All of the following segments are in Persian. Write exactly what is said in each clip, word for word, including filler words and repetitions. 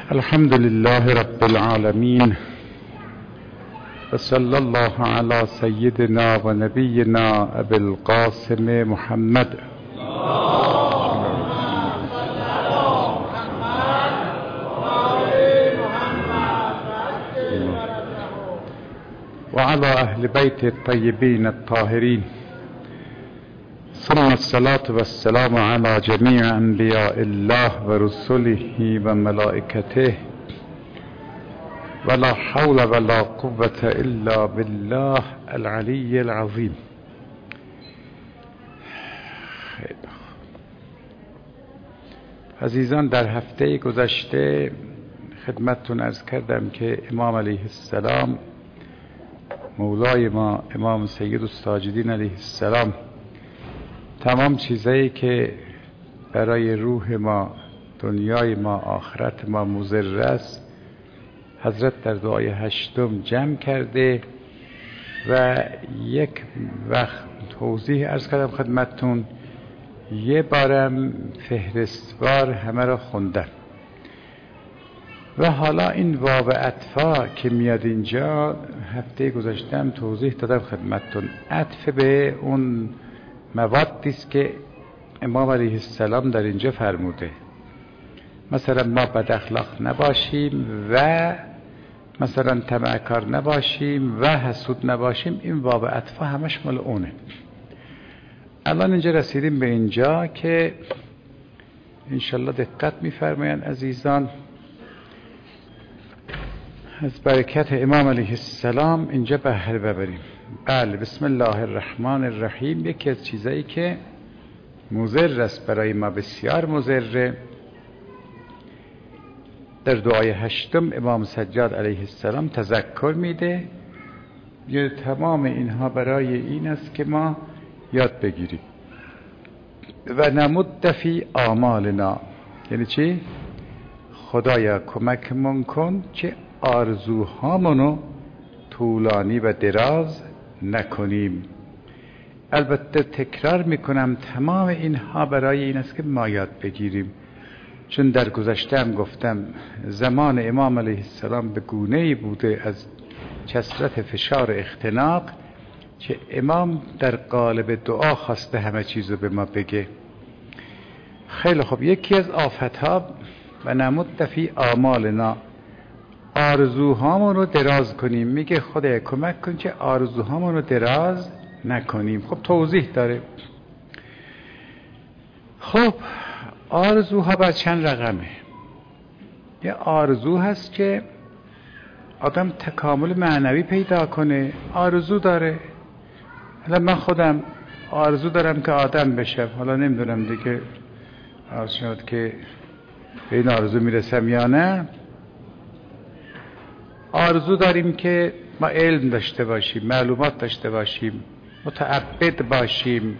الحمد لله رب العالمين وصلى الله على سيدنا ونبينا ابي القاسم محمد وعلى اهل بيت الطيبين الطاهرين، ثم الصلاة والسلام على جميع انبياء الله ورسله وملائكته، ولا حول ولا قوة الا بالله العلی العظیم. عزیزان، در هفته گذشته خدمتتون عرض کردم که امام علیه السلام، مولای ما امام سید الساجدین علیه السلام، تمام چیزایی که برای روح ما، دنیای ما، آخرت ما مضر است، حضرت در دعای هشتم جمع کرده و یک وقت توضیح عرض کردم خدمتتون، یه بارم فهرستوار همه را خوندم. و حالا این واو عطفا که میاد اینجا، هفته گذاشتم توضیح دادم خدمتتون، عطف به اون موادی است که امام علیه السلام در اینجا فرموده. مثلا ما بد اخلاق نباشیم و مثلا طمعکار نباشیم و حسود نباشیم، این واو عطفا همش مال اونه. الان اینجا رسیدیم به اینجا که انشالله دقت میفرمایند عزیزان، از برکت امام علیه السلام اینجا بهره ببریم. بله، بسم الله الرحمن الرحیم. یکی از چیزایی که مضر است برای ما، بسیار مضره، در دعای هشتم امام سجاد علیه السلام تذکر میده. یه تمام اینها برای این است که ما یاد بگیریم. و نمد فی آمالنا، یعنی چی؟ خدایا کمکمون کن که آرزوهامونو طولانی و دراز نکنیم. البته تکرار میکنم، تمام اینها برای این است که ما یاد بگیریم، چون در گذشته هم گفتم زمان امام علیه السلام به گونه‌ای بوده از کثرت فشار اختناق که امام در قالب دعا خواسته همه چیزو به ما بگه. خیلی خوب، یکی از آفتها و نمد فی آمالنا، آرزوهامون رو دراز کنیم. میگه خدای کمک کن که آرزوهامون رو دراز نکنیم. خب توضیح داره. خب آرزوها بر چند رقمه؟ یه آرزو هست که آدم تکامل معنوی پیدا کنه، آرزو داره. حالا من خودم آرزو دارم که آدم بشم، حالا نمیدونم دیگه عرض شد که به این آرزو میرسم یا نه. آرزو داریم که ما علم داشته باشیم، معلومات داشته باشیم، متعبد باشیم،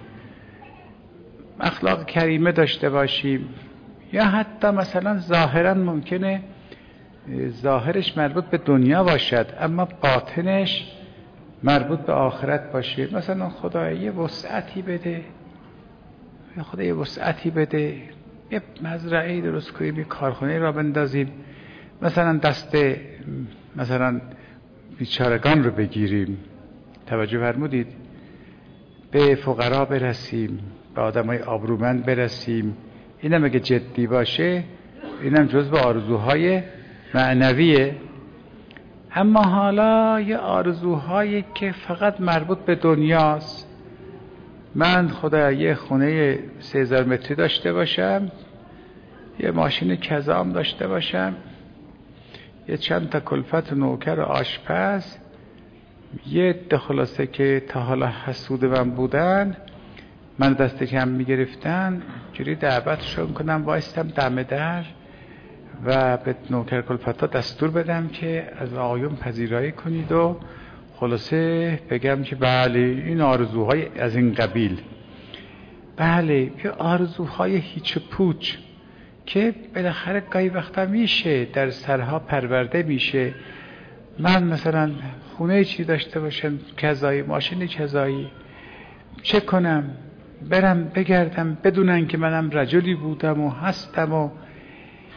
اخلاق کریمه داشته باشیم، یا حتی مثلا ظاهرا ممکنه ظاهرش مربوط به دنیا باشد اما باطنش مربوط به آخرت باشه. مثلا خدا یه وسعتی بده، خدا یه وسعتی بده، یه مزرعه درست کنیم، یه کارخانه را بندازیم، مثلا دست مثلا بیچارگان رو بگیریم، توجه فرمودید، به فقرا برسیم، به آدمای آبرومند برسیم. اینم اگه جدی باشه، اینم جزو آرزوهای معنویه. اما حالا یه آرزوهایی که فقط مربوط به دنیاست. من خدا یه خونه سه هزار متری داشته باشم، یه ماشین کزام داشته باشم، یه چند تا کلفت نوکر و آشپز، یه ده خلاصه که تا حالا حسود من بودن، من دست کم میگرفتن، جوری دعوتشون کنم وایستم دم در و به نوکر کلفتا دستور بدم که از آقایون پذیرایی کنید و خلاصه بگم که بله این آرزوهای از این قبیل. بله، یه آرزوهای هیچ پوچ که بالاخره گاهی وقتا میشه در سرها پرورده میشه. من مثلا خونه چی داشته باشم کذایی، ماشین کذایی، چه کنم؟ برم بگردم بدونن که منم رجلی بودم و هستم و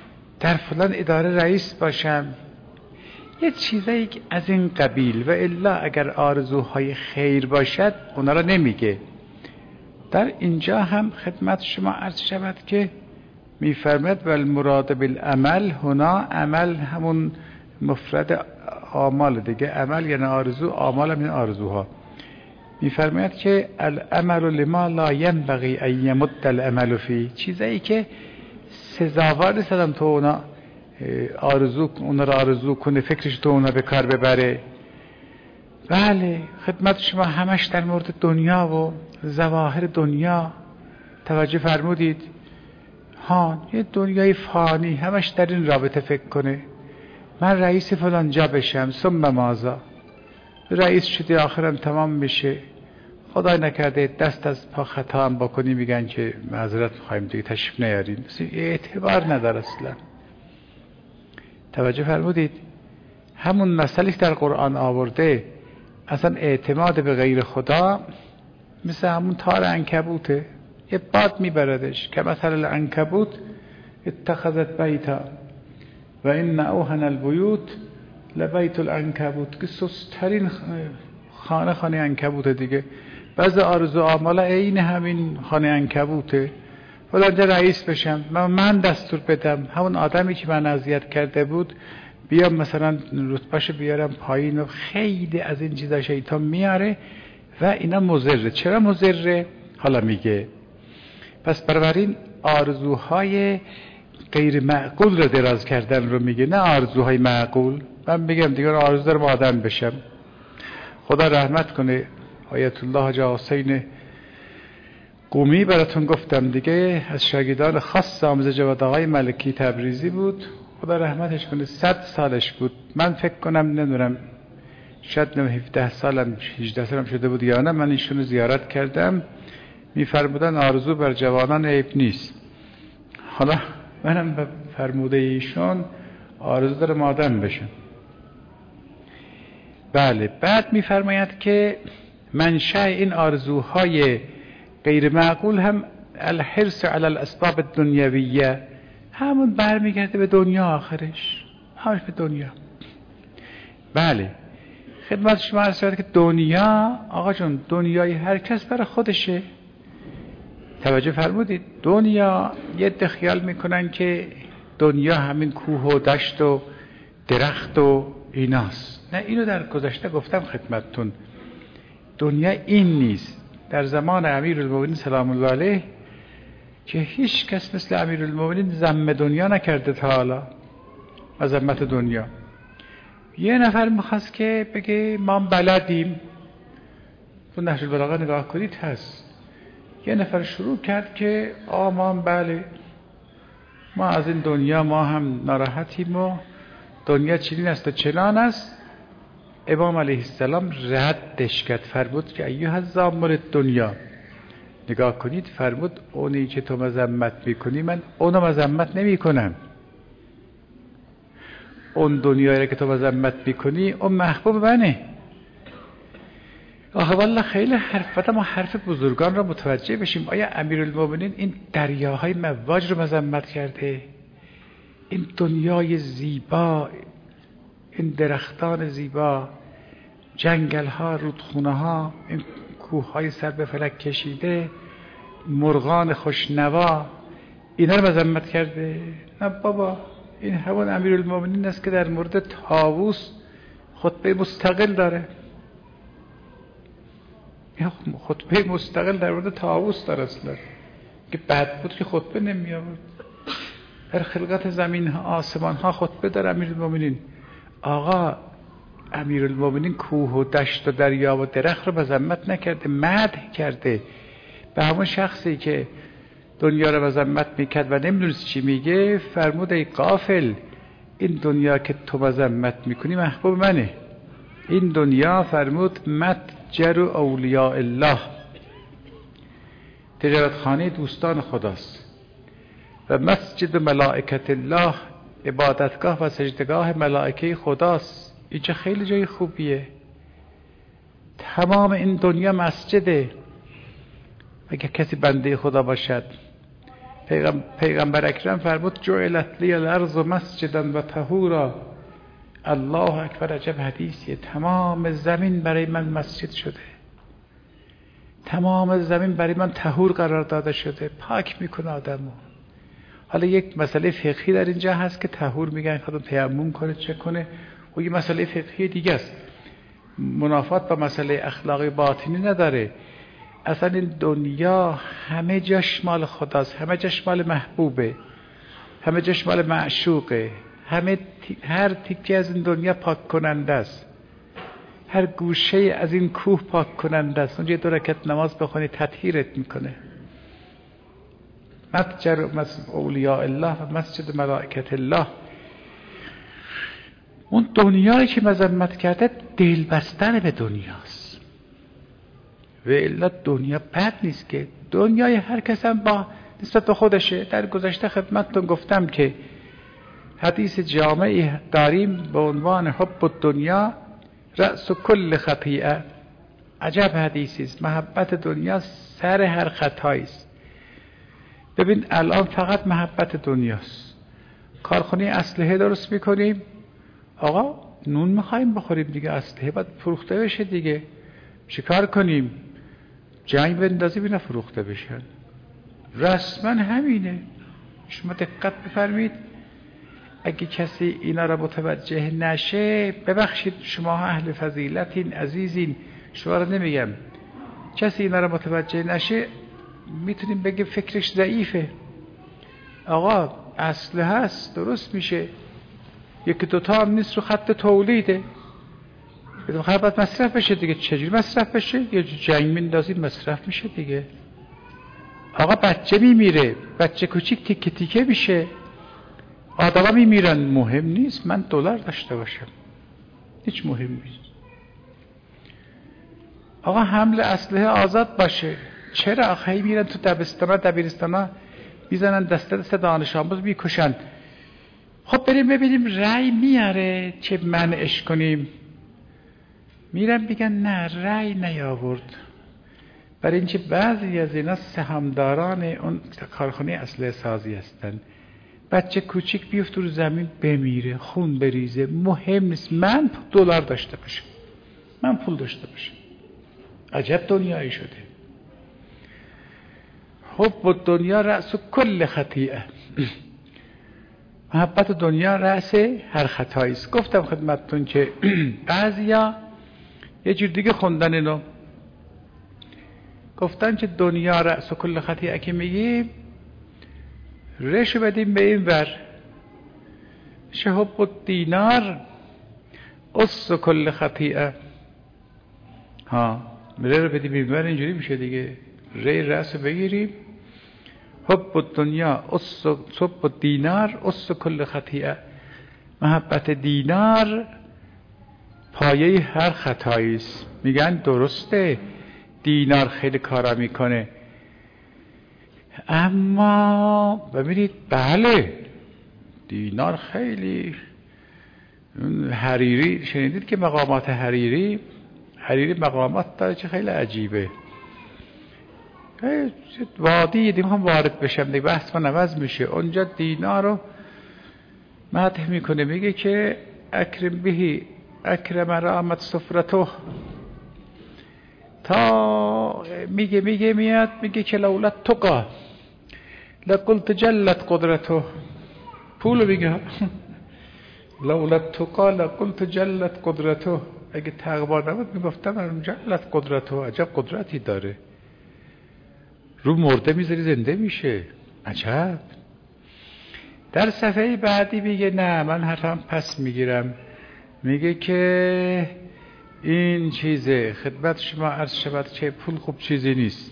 در فلان اداره رئیس باشم، یه چیزایی از این قبیل. و الا اگر آرزوهای خیر باشد اونا را نمیگه. در اینجا هم خدمت شما عرض شود که میفرماید والمراد بالعمل هنا، عمل همون مفرد اعمال دیگه، عمل یعنی آرزو، اعمال هم این آرزوها. میفرماید که العمل لما لا ينبغي ان يمد العمل فيه، چیزایی که سزاوار نیست آدم تو اونا آرزو اونا را آرزو کنه، فکرش تو اونا به کار ببره. بله خدمت شما همش در مورد دنیا و ظواهر دنیا. توجه فرمودید؟ ها یه دنیای فانی همش در این رابطه فکر کنه من رئیس فلان جا بشم، ثم ماذا؟ رئیس شدی آخرم تمام میشه، خدای نکرده دست از پا خطا هم بکنی میگن که معذرت میخوایم دیگه تشریف نیارین، اعتبار نداره اصلا. توجه فرمودید؟ همون مسئله که در قرآن آورده اصلا اعتماد به غیر خدا مثل همون تار عنکبوته، یه باد میبردش که مثل العنکبوت اتخذت بیتا و این اوهن البیوت لبیت العنکبوت، که سسترین خانه خانه عنکبوت دیگه. بعض آرزو آمال عین همین خانه عنکبوته. فلانجا رئیس بشم، من دستور بدم همون آدمی که من اذیت کرده بود بیام مثلا رتبهشو بیارم پایین و خیلی از این چیزا شیطان میاره و اینا مضره. چرا مضره؟ حالا میگه. پس بنابراین آرزوهای غیر معقول رو دراز کردن رو میگه، نه آرزوهای معقول. من میگم دیگه آرزو دارم آدم بشم. خدا رحمت کنه آیت الله حاج حسین قمی براتون گفتم دیگه، از شاگردان خاص آموزش جواد آقای ملکی تبریزی بود، خدا رحمتش کنه. صد سالش بود. من فکر کنم نمیدونم شاید هفده سالم هجده سالم شده بود یا نه، من ایشونو زیارت کردم. میفرمودن آرزو بر جوانان عیب نیست. حالا منم به فرموده ایشون آرزو دارم آدم بشم. بله بعد میفرماید که منشأ این آرزوهای غیر معقول هم الحرص علی الاسباب الدنیویه، همون برمیگرده به دنیا، آخرش همش به دنیا. بله خدمت شما عرض شد که دنیا، آقا جون دنیای هر کس برای خودشه. توجه فرمودید؟ دنیا یه ده خیال میکنن که دنیا همین کوه و دشت و درخت و ایناست. نه، اینو در گذشته گفتم خدمتتون، دنیا این نیست. در زمان امیرالمومنین سلام الله علیه که هیچ کس مثل امیرالمومنین ذم دنیا نکرده تا حالا، عظمت دنیا. یه نفر میخواست که بگه ما بلدیم، تو نهج البلاغه نگاه کنید هست، یه نفر شروع کرد که آمان بله ما از این دنیا ما هم ناراحتیم و دنیا چنین است و چنان است. امام علیه السلام ردش کرد، فرمود که ایها الزامر دنیا، نگاه کنید، فرمود اونی که تو مذمت میکنی من اونو مذمت نمی کنم، اون دنیایی که تو مذمت میکنی اون محبوب منه. آخه والله خیلی حرف ما حرف بزرگان را متوجه بشیم. آیا امیرالمومنین این دریاهای مواج رو مذمت کرده؟ این دنیای زیبا، این درختان زیبا، جنگل ها، رودخونه ها، این کوه های سر به فلک کشیده، مرغان خوشنوا، اینا رو مذمت کرده؟ نه بابا، این همون امیرالمومنین است که در مورد طاووس خطبه مستقل داره. خطبه مستقل در مورد طاووس داره اصلا، که بعد بود که خطبه نمی آورد. در خلقت زمین ها آسمان ها خطبه داره امیرالمومنین. آقا امیرالمومنین کوه و دشت و دریا و درخت رو مذمت نکرده، مدح کرده. به همون شخصی که دنیا رو مذمت میکرد و نمیدونست چی میگه، فرمود ای غافل، این دنیا که تو مذمت میکنی محبوب منه. این دنیا فرمود متجر اولیاء الله، تجارتخانه دوستان خداست، و مسجد ملائکت الله، عبادتگاه و سجدگاه ملائکه خداست. اینجا خیلی جای خوبیه. تمام این دنیا مسجده. اگه کسی بنده خدا باشد پیغم... پیغمبر اکرم فرمود جعلت لی الارض مسجدا و طهورا. الله اکبر، عجب حدیثیه. تمام زمین برای من مسجد شده، تمام زمین برای من طهور قرار داده شده، پاک میکنه آدمو. حالا یک مسئله فقهی در اینجا هست که طهور میگن خودم تیمم کنه چه کنه، و یه مسئله فقهی دیگه است، منافات با مسئله اخلاقی باطنی نداره. اصلا این دنیا همه جاش مال خداست، همه جاش مال محبوبه، همه جاش مال معشوقه، همه تی... هر تیکه از این دنیا پاک کننده است، هر گوشه از این کوه پاک کننده است. اونجا دو رکعت نماز بخونی تطهیرت میکنه. متجر مسجد اولیاء الله و مسجد ملائکت الله. اون دنیایی که مذمت کرده دل بستن به دنیاست، و الا دنیا بد نیست که. دنیای هر کس هم با نسبت به خودشه. در گذشته خدمتتون گفتم که حدیث جامعی داریم به عنوان حب الدنیا رأس کل خطیئه. عجب حدیثی است. محبت دنیا سر هر خطایی است. ببین الان فقط محبت دنیاست. کارخونه اسلحه درست میکنیم، آقا نون میخوایم بخوریم دیگه، اسلحه باید فروخته بشه دیگه، چیکار کنیم؟ جنگ بندازیم اینا فروخته بشن. رسما همینه. شما دقت بفرمید، اگه کسی اینا را متوجه نشه، ببخشید شما اهل فضیلتین، عزیزین، شما را نمیگم، کسی اینا را متوجه نشه میتونیم بگیم فکرش ضعیفه. آقا اسلحه هست درست میشه، یکی دوتا هم نیست رو خط تولیده، باید باید مصرف بشه دیگه. چجوری مصرف بشه؟ یه جنگ میندازیم مصرف میشه دیگه. آقا بچه میمیره، بچه کوچیک تیکه تیکه میشه، آدما میمیرن، مهم نیست من دلار داشته باشم، هیچ مهم نیست. آقا حمل اسلحه آزاد باشه. چرا آخه میرن تو دبستانا دبیرستانا میزنن دسته دسته دانش آموز میکشن؟ خب بریم ببینیم رأی میاره چه منعش کنیم. میرن میگن نه رأی نیاورد، برای اینکه بعضی از اینا سهامداران اون کارخانه اسلحه سازی هستن. بچه کوچیک بیفت رو زمین بمیره، خون بریزه، مهم نیست، من دلار داشته باشم، من پول داشته باشم. عجب دنیایی شده. حب الدنیا رأس کل خطیئه. محبت دنیا رأس هر خطایی است. گفتم خدمتتون که بعضیا یه جور دیگه خوندن اینو، گفتن که دنیا رأس کل خطیئه که میگیم رشو بدیم به این ور، حب الدینار اس کل خطیئه. ها ره رو بدیم این ور، اینجوری میشه دیگه. ره رأس بگیریم، حب الدنیا اس حب الدینار اس کل خطیئه. محبت دینار پایه هر خطایی است. میگن درسته دینار خیلی کارا میکنه، اما ببینید بله دینار خیلی حریری، شنیدید که مقامات حریری حریری مقامات داره چه خیلی عجیبه. وادی دیگه هم وارد بشم دیگه، بحث من عوض میشه. اونجا دینار رو مدح میکنه، میگه که اکرم بهی اکرم رامت سفرته، تا میگه میگه میاد میگه که لولت تقا لقلت جلت قدرته. پولو میگه لولت تقا لقلت جلت قدرته، اگه تقوا نبود میگفتم جلت قدرته. عجب قدرتی داره، رو مرده میذاری زنده میشه. عجب. در صفحه بعدی میگه نه من حرفم پس میگیرم، میگه که این چیزه خدمت شما عرض شود که پول خوب چیزی نیست.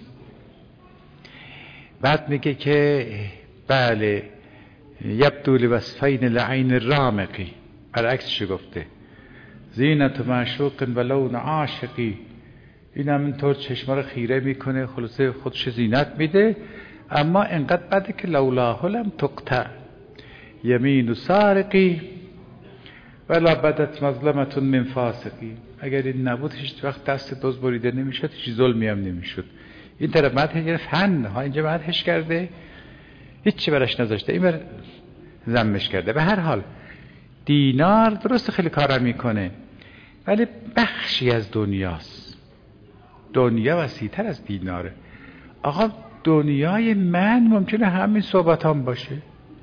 بعد میگه که بله یبدو لوصفین لعین الرامقی، برعکسش گفته زینت معشوق و لون عاشقی. این هم اینطور چشما رو خیره میکنه، خلاصه خودش زینت میده، اما انقدر بده که لولاه لم تقطع یمین سارقی ولا بدت مظلمت من فاسقی. اگر این نبود هیچ وقت دست دزد بریده نمیشد، هیچ ظلمی هم نمیشد. این طرف مدح گرفت فن ها، اینجا مدحش کرده هیچی براش نذاشته، این بر ذمش کرده. به هر حال دینار درست خیلی کارا میکنه ولی بخشی از دنیاست. دنیا وسیع‌تر از دیناره. آقا دنیای من ممکنه همین صحبتام باشه،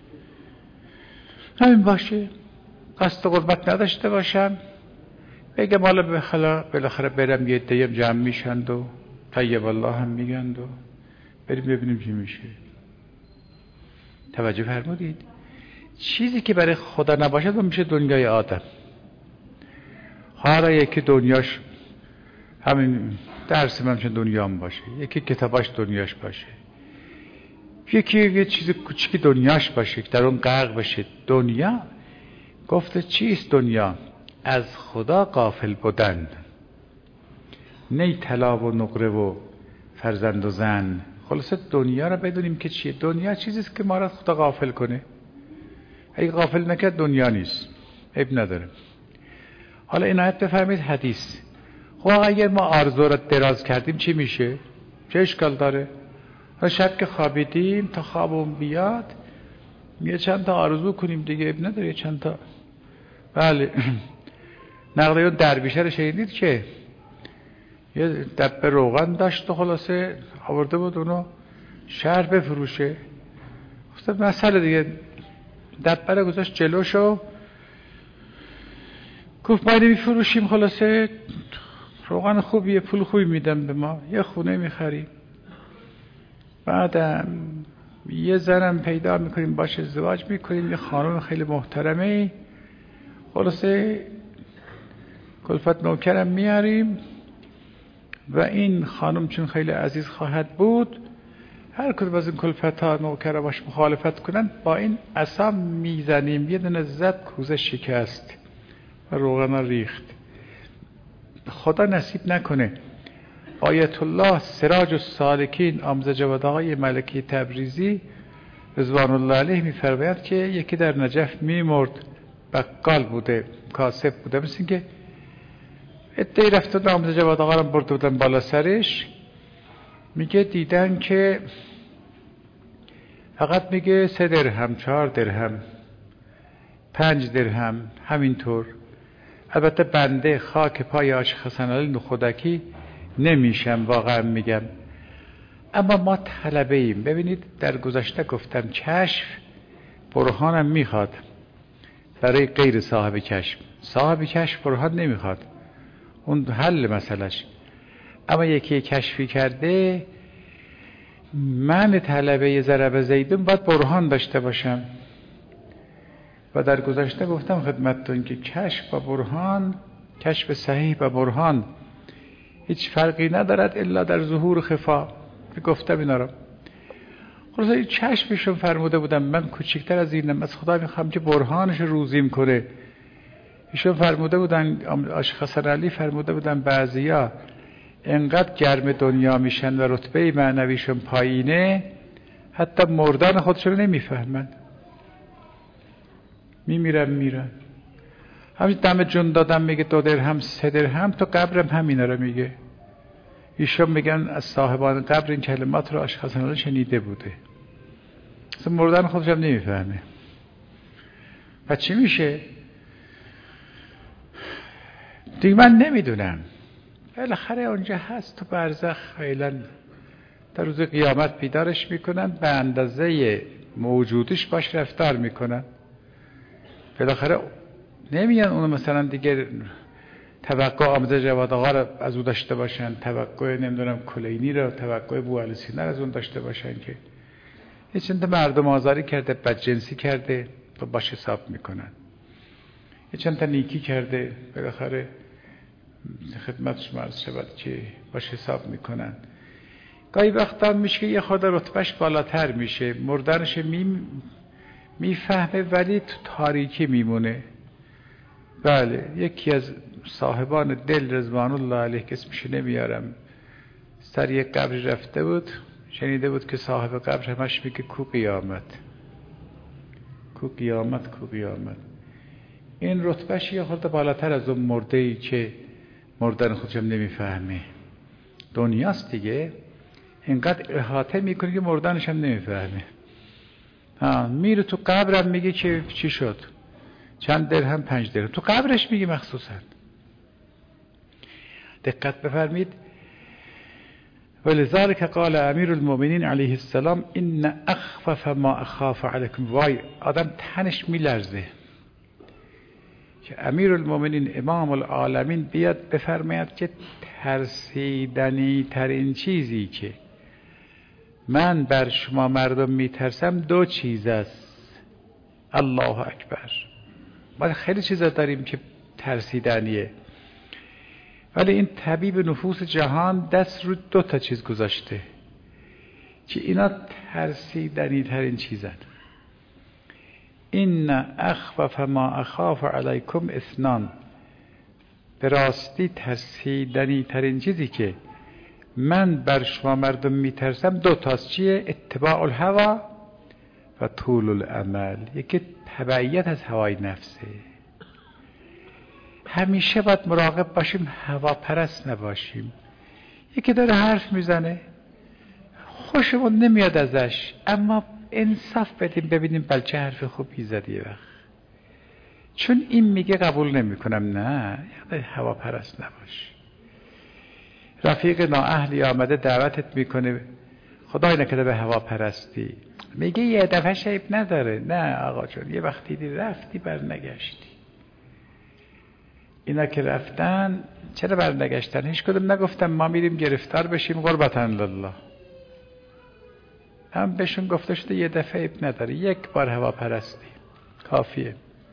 همین باشه، قصد قربت نداشته باشم، بگم حالا بخلا بالاخره برم یه دیم جمع میشند و طیب الله هم میگند و بریم ببینیم چی میشه. توجه فرمودید؟ چیزی که برای خدا نباشد و میشه دنیای آدم. حالا یکی دنیاش همین درس من چه دنیام باشه، یکی کتاباش دنیاش باشه، یکی یه چیز کوچیکی دنیاش باشه که در اون غرق بشه. دنیا گفته چیست دنیا؟ از خدا غافل بودن، نی طلا و نقره و فرزند و زن. خلاصه دنیا را بدونیم که چیه. دنیا چیزیست که ما را خدا غافل کنه. اگه غافل نکرد دنیا نیست، عیب نداره. حالا عنایت بفرمایید حدیث. خب اگر ما آرزو را دراز کردیم چی میشه؟ چه اشکال داره؟ شب که خوابیدیم تا خوابمون بیاد یه چند تا آرزو کنیم دیگه، عیب نداره. یه چند تا بله. نقل اون درویشه رو شنیدید که یه دبه روغن داشت و خلاصه آورده بود اونو شهر بفروشه. خب مسئله دیگه دبه رو گذاشت جلوشو، گفت ما اینو میفروشیم، خلاصه روغن خوبیه، پول خوبی میدم به ما، یه خونه میخریم، بعدم یه زنم پیدا میکنیم باشه ازدواج میکنیم، یه خانم خیلی محترمه، خلاصه کلفت نوکرم میاریم و این خانم چون خیلی عزیز خواهد بود، هر کدوم از این کلفت ها نوکر باش مخالفت کنن با این عصا میزنیم. یه دونه زد کوزه شکست و روغن ریخت. خدا نصیب نکنه. آیت الله سراج السالکین آموزه جواد آقای ملکی تبریزی رضوان الله علیه میفرماید که یکی در نجف میمرد، بقال بوده، کاسب بوده، مثل اینکه ادعی رفتن آموزه جواد آقا رو برده بودن بالا سرش، میگه دیدن که فقط میگه سه درهم، چهار درهم، پنج درهم، همینطور. البته بنده خاک پای عاشق حسن علی نخودکی نمیشم، واقعا میگم، اما ما طلبه ایم. ببینید در گذشته گفتم کشف برهانم میخواد برای غیر صاحب کشف. صاحب کشف برهان نمیخواد، اون حل مسئلهش. اما یکی کشفی کرده، من طلبه ضرب زیدون باید برهان داشته باشم. و در گذشته گفتم خدمتتون که کشف با برهان، کشف صحیح با برهان هیچ فرقی ندارد الا در ظهور خفا. گفتم اینا رو. خلاصه این کشفشون فرموده بودم من کوچکتر از اینم، از خدا میخوام که برهانش روزیم کنه. ایشون فرموده بودن، عاشق حسن علی فرموده بودن بعضیا انقدر گرم دنیا میشن و رتبه معنویشون پایینه حتی مردان خودشون نمیفهمن، میمیرن میرن. همین دم جون دادم میگه دو درهم سه درهم، تو قبرم همینا رو میگه. ایشون میگن از صاحبان قبر این کلمات رو عاشق حسن علی شنیده بوده، اصلا مردن خودشم نمیفهمه. و چی میشه؟ دیگه من نمیدونم، بالاخره اونجا هست تو برزخ، فعلا در روز قیامت بیدارش میکنن، به اندازه موجودش باش رفتار میکنن. بالاخره نمیان اونو مثلا دیگه توقع آموزه جواد آقا رو از او داشته باشن، توقع نمیدونم کلینی رو، توقع بوعلی سینه رو از اون داشته باشن که یه چند مردم آزاری کرده، بدجنسی کرده، تو باش حساب میکنن. یه چند تا نیکی کرده، بالاخره خدمت شما عرض شود که باش حساب میکنن. گاهی وقتا میشه که یه خود رتبهش بالاتر میشه، مردنش می میفهمه ولی تو تاریکی میمونه. بله، یکی از صاحبان دل رضوان الله علیه که اسمش نمیارم، سر یک قبر رفته بود، شنیده بود که صاحب قبر همش میگه کو قیامت، کو قیامت، کو قیامت. این رتبهش یه خورده بالاتر از اون مرده‌ای که مردن خودشم نمیفهمه. دنیاست دیگه، اینقدر احاطه میکنه که مردنش هم نمیفهمه. ها میره تو قبرم میگه که چی شد، چند درهم، پنج درهم، تو قبرش میگه مخصوصا. دقت بفرمید. ولذلك قال امیر المؤمنین علیه السلام ان اخفف ما اخاف علیکم. وای آدم تنش میلرزه که امیر المؤمنین امام العالمین بیاد بفرماید که ترسیدنی ترین چیزی که من بر شما مردم میترسم دو چیز است. الله اکبر. ما خیلی چیزا داریم که ترسیدنیه، ولی این طبیب نفوس جهان دست رو دو تا چیز گذاشته که اینا ترسیدنی ترین چیزن. این اخوف ما اخاف علیکم اثنان. به راستی ترسیدنی ترین چیزی که من بر شما مردم میترسم دو تاست. چیه؟ اتباع الهوا و طول الامل. یکی تبعیت از هوای نفسه. همیشه باید مراقب باشیم هواپرست نباشیم. یکی داره حرف میزنه خوشمون نمیاد ازش، اما انصاف بدیم ببینیم بل چه حرف خوبی زدی یه وقت، چون این میگه قبول نمیکنم. نه، یعنی هواپرست نباش. رفیق نااهلی آمده دعوتت میکنه، خدای نکرده به هواپرستی، میگه یه دفعه شیب نداره. نه آقا جون، یه وقتی دی رفتی بر نگشتی. اینا که رفتن چرا بر نگشتن؟ هیچ کدوم نگفتم ما میریم گرفتار بشیم قربتاً لله. هم بهشون گفته شده یه دفعه عیب نداره، یک بار هواپرستی کافیه.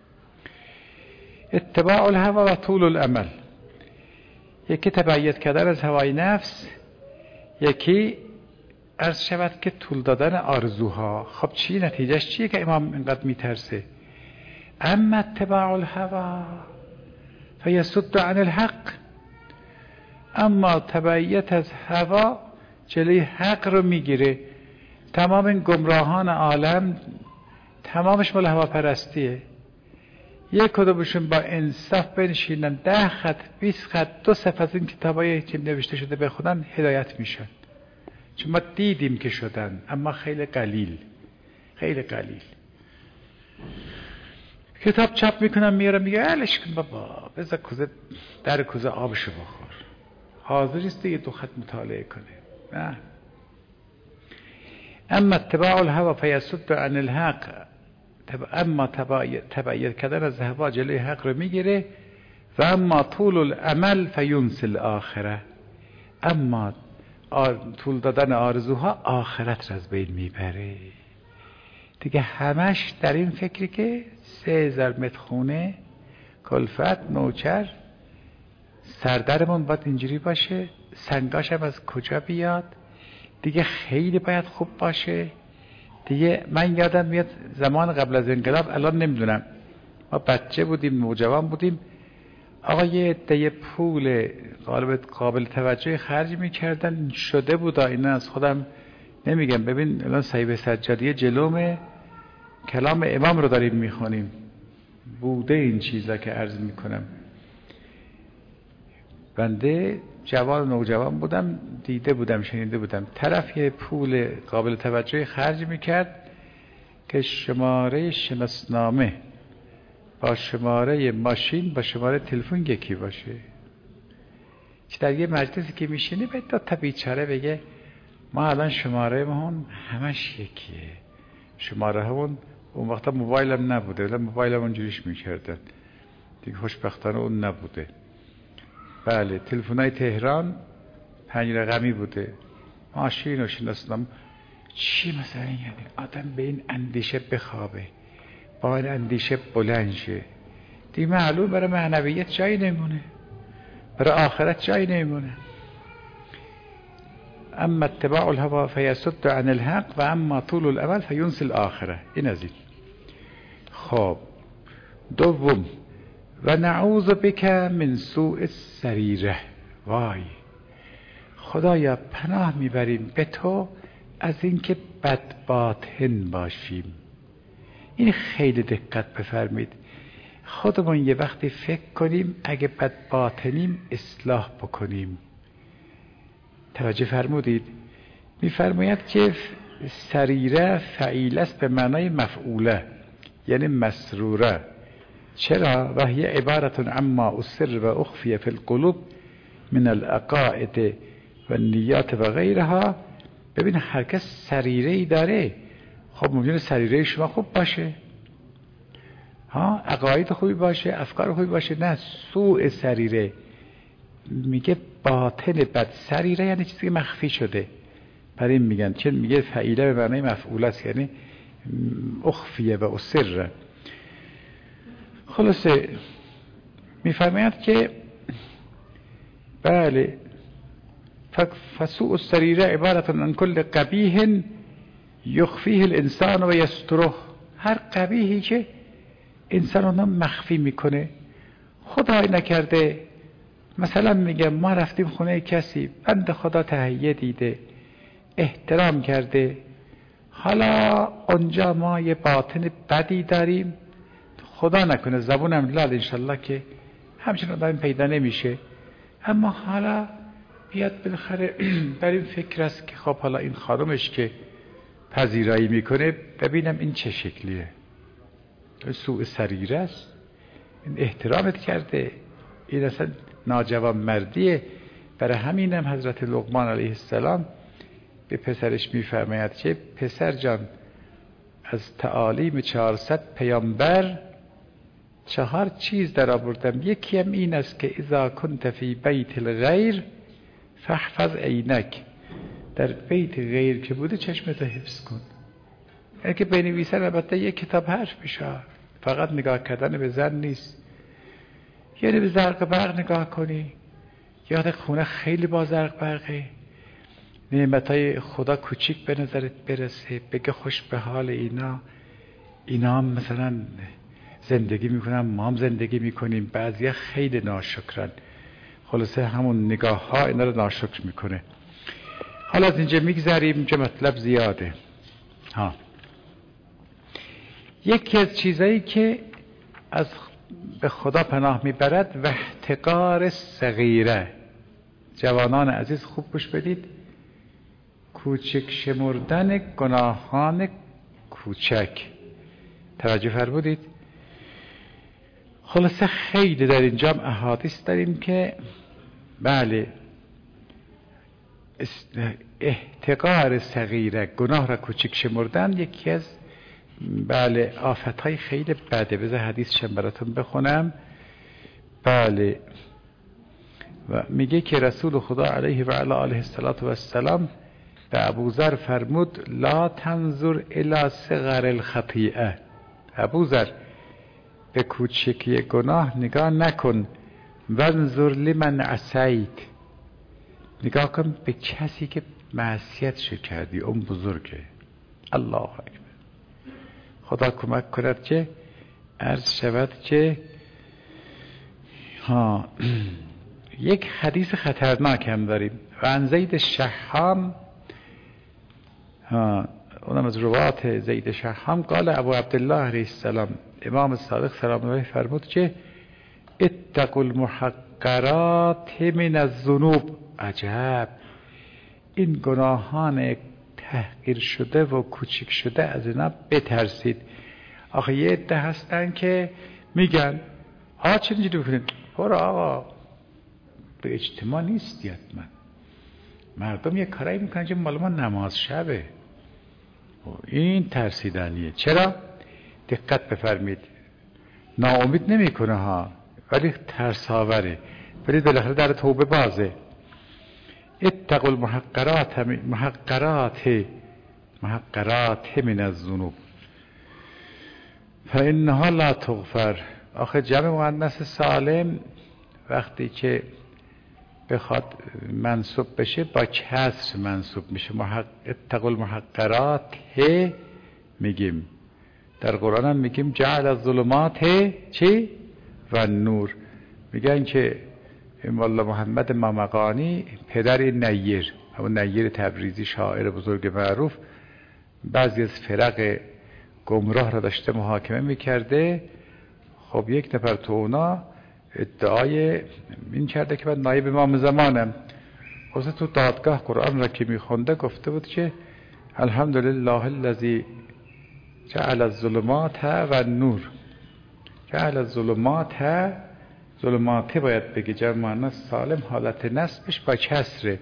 اتباع الهوا و طول الامل. یکی تبعیت کردن از هوای نفس، یکی عرض شود که طول دادن آرزوها. خب چی نتیجهش چیه که امام اینقدر میترسه؟ اما اتباع الهوا فیصد عن الحق. اما تبعیت از هوا جلوی حق رو میگیره. تمام این گمراهان عالم تمامش مال هواپرستیه. یک کدومشون با انصاف بنشینن ده خط بیست خط دو صفحه از این کتابای که نوشته شده بخونن هدایت میشن، چون ما دیدیم که شدن، اما خیلی قلیل خیلی قلیل. کتاب چاپ میکنم میارم میگه الش کن بابا، بذار کوزه در کوزه آبشو بخور، حاضر است دیگه دو خط مطالعه کنه. نه. اما اتباع الهوا فیصد عن الحق. اما تبعیت کردن از هوا جلوی حق رو میگیره. و اما طول الامل فینسی الاخره. اما طول دادن آرزوها آخرت رو از بین میبره. دیگه همش در این فکری که سه هزار متر خونه، کلفت، نوچر، سردرمون باید اینجوری باشه، سنگاش هم از کجا بیاد، دیگه خیلی باید خوب باشه. دیگه من یادم میاد زمان قبل از انقلاب، الان نمیدونم، ما بچه بودیم نوجوان بودیم، آقا یه عده پول قابل قابل توجهی خرج میکردن، شده بود اینا، از خودم نمیگم. ببین الان صحیفه سجادیه جلومه، کلام امام رو داریم میخونیم، بوده این چیزا که عرض میکنم. بنده جوان نوجوان بودم، دیده بودم شنیده بودم، طرف یه پول قابل توجهی خرج میکرد که شماره شناسنامه با شماره ماشین با شماره تلفن یکی باشه، که در یه مجلسی که میشینه به دو تا بیچاره بگه ما الان شماره مون همش یکیه، شماره همون اون وقتا موبایل هم نبوده، ولی موبایل هم اونجوریش میکردن دیگه، خوشبختانه اون نبوده. بله تلفن‌های تهران پنج رقمی بوده، ماشین و شناسنامه. چی مثلا یعنی آدم به این اندیشه بخوابه، با این اندیشه بلند شه، دیگه معلوم برای معنویت جایی نمونه، برای آخرت جایی نمونه. اما اتباع الهوا فیصد عن الحق و اما طول الامل فینسی الاخره. این از این. خب دوم، و نعوذ بک من سوء السریره. وای خدایا پناه میبریم به تو از اینکه بد باطن باشیم. این خیلی دقت بفرمید. خودمون یه وقتی فکر کنیم اگه بد باطنیم اصلاح بکنیم. توجه فرمودید؟ میفرماید که سریره فعیله است به معنای مفعوله، یعنی مسروره. چرا؟ و هی عبارت عما اسر و اخفی فی القلوب من العقائد و نیات و غیرها. ببین هر کس سریره‌ای داره. خب ممکنه سریره شما خوب باشه، ها، عقاید خوبی باشه، افکار خوبی باشه، نه سوء سریره. میگه باطن بد، سریره یعنی چیزی که مخفی شده. برای این میگن چون میگه فعیله به معنای مفعول است، یعنی اخفیه و اسر. خلاصه میفرماید که بله فسوء السریره عبارت عن کل قبیح یخفیه الانسان و یستره. هر قبیحی که انسان اونم مخفی میکنه. خدای نکرده مثلا میگه ما رفتیم خونه کسی، بنده خدا تهیه دیده، احترام کرده، حالا اونجا ما یه باطن بدی داریم، خدا نکنه زبونم لال انشالله که همچنان آدم پیدا نمیشه، اما حالا بیاد بالاخره بر این فکر است که خب حالا این خانمش که پذیرایی میکنه ببینم این چه شکلیه. سوء سریره است، این احترامت کرده، این اصلا ناجوان مردیه. برای همینم حضرت لقمان علیه السلام به پسرش میفرماید که پسر جان از تعالیم چهارصد پیامبر چهار چیز در آوردم، یکی هم این است که اذا کنت فی بیت الغیر فاحفظ عینک. در بیت غیر که بوده چشمتو حفظ کن. یعنی که بنویسن البته یک کتاب حرف میشه، فقط نگاه کردن به زن نیست. یعنی به زرق برق نگاه کنی، یاد خونه خیلی با زرق برقه، نعمتای خدا کوچیک به نظرت برسه، بگه خوش به حال اینا، اینا هم مثلا زندگی میکنن، ما هم زندگی میکنیم، بعضیا خیلی ناشکرن. خلاصه همون نگاه ها اینا رو ناشکر میکنه. حالا از اینجا میگذاریم که مطلب زیاده. ها یکی از چیزایی که از به خدا پناه میبرد و احتقار صغیره. جوانان عزیز خوب گوش بدید، کوچک شمردن گناهان کوچک. توجه فرمودید؟ خلاصه خیلی در اینجا احادیث داریم که بله احتقار صغیره، گناه را کوچک شمردن، یکی از بله آفتهای خیلی بده. بذار حدیثشم براتون بخونم. بله و میگه که رسول خدا علیه و علی آله السلام به ابوذر فرمود لا تنظر الی صغر الخطیئه. ابوذر به کوچکی گناه نگاه نکن، وانظر لمن عصیت، نگاه کن به کسی که معصیت شو کردی، اون بزرگه. الله اکبر. خدا کمک کند که عرض شود که ها یک حدیث خطرناک هم داریم. و عن زید شحام، ها اونم از روات زید شحام، قال ابو عبدالله علیه السلام، امام صادق سلام الله فرمود که اتقوا المحقرات من الذنوب. عجب، این گناهان تحقیر شده و کوچک شده از اینا بترسید. آخه یه عده هستن که میگن ها چه اینجوری بکنید، برو آقا به اجتماع نیستی حتما. مردم یه کارایی میکنن که مال ما نماز شبه. این ترسیدنیه. چرا؟ دقت بفرمید، ناامید نمیکنه ها، ولی ترس آوره، ولی بالاخره در توبه بازه. اتقوا المحقرات محقرات محقرات من الذنوب فانها لا تغفر. آخه جمع مؤنث سالم وقتی که بخواد منصوب بشه با کسر منصوب میشه. محق... اتقوا المحقرات میگیم، در قرآن هم میگیم جعل الظلمات چی؟ و نور. میگن که مولا محمد مامقانی پدر نیر، همون نیر تبریزی شاعر بزرگ معروف، بعضی از فرق گمراه را داشته محاکمه میکرده. خب یک نفر تو اونا ادعای این کرده که من نایب امام زمانم. خب تو دادگاه قرآن را که میخونده گفته بود که الحمدلله الذی جعل الظلمات و النور. جعل الظلمات، ظلماتی باید بگی، جمع مؤنث سالم، حالت نصبش با کسره.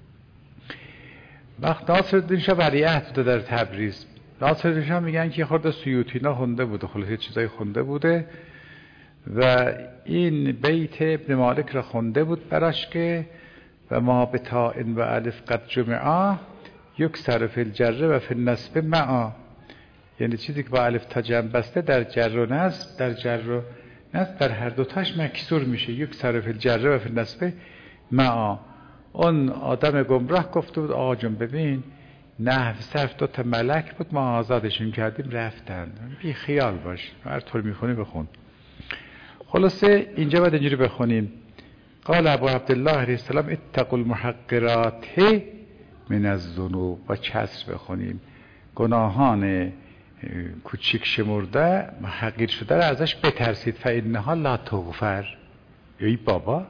وقت ناصرالدین شاه ولیعهد بوده در تبریز. ناصرالدین شاه میگن که خورده سیوطینا خونده بوده، خلاصه چیزای خونده بوده و این بیت ابن مالک را خونده بود براش که و ما به تاء و الف قد جمعا یکسر فی الجر و فی النصب معا. یعنی چیزی که با الف تا جمع بسته در جر و نصب، در جر و نصب در هر دوتاش مکسور میشه. یکسر فی الجر و فی النصب معا. اون آدم گمراه گفته بود آقا جون ببین نحو صرف دو تا ملک بود، ما آزادشون کردیم رفتن، بی خیال باش، هر طور میخونی بخون. خلاصه اینجا باید اینجوری بخونیم. قال ابو عبدالله علیه السلام اتقوا المحقرات من الذنوب، با کسر بخونیم. گناهان کوچیک شمرده حقیر شده را ازش بترسید. فانها لا تغفر. ای بابا